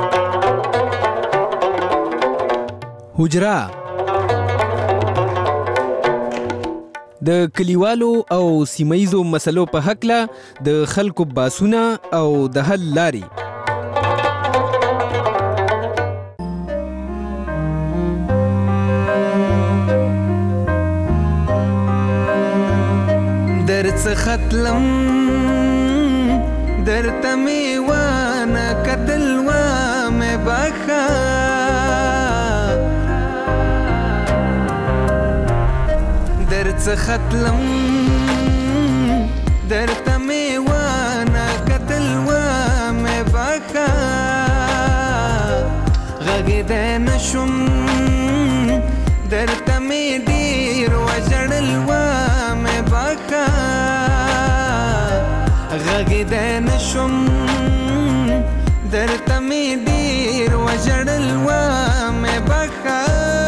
حجره د کلیوالو او سیمایزو مسلو په هکله د خلکو باسونه او د حل لاري. درڅ ختلم درته مې وانه کتل وامې بخا درڅ ختلم درته مې وانه کتل وامې بخا غږېدی نشم درته مې ډېر وژړل وامې بخا غږېدی نشم درته مې ډېر وژړل وامې بخا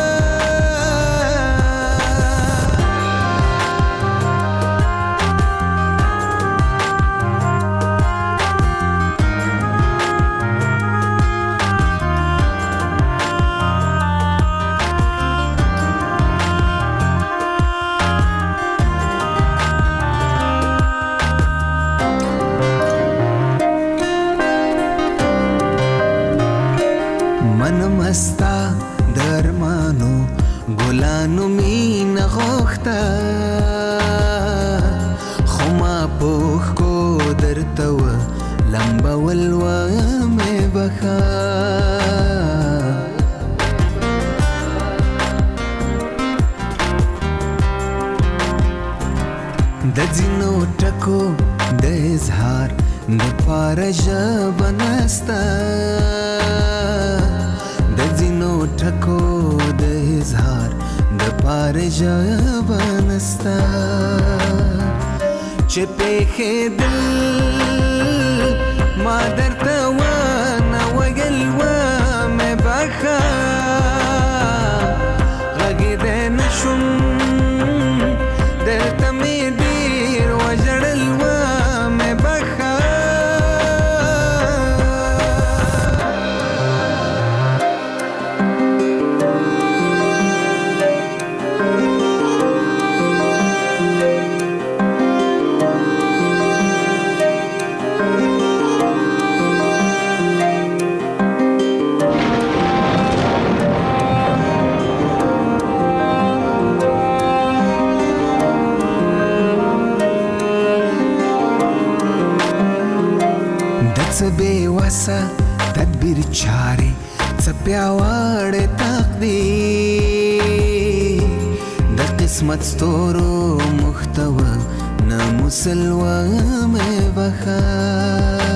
مستا درمانو ګلانو مینه غوښته خو ما پوښ کو درته و لمبول وامې بخا د ځینو ټکو د اظهار د پاره ژبه نسته د ځینو ټکو د اظهار د پاره ژبه نسته چې پېښېدل ما درته ونه ویل وامې بخا غږېدی نشم درته مې ډېر وسه تدبیر چارې څه پیاوړی تقدیر د قسمت ستورو محتوه نه مسلوه مې بخه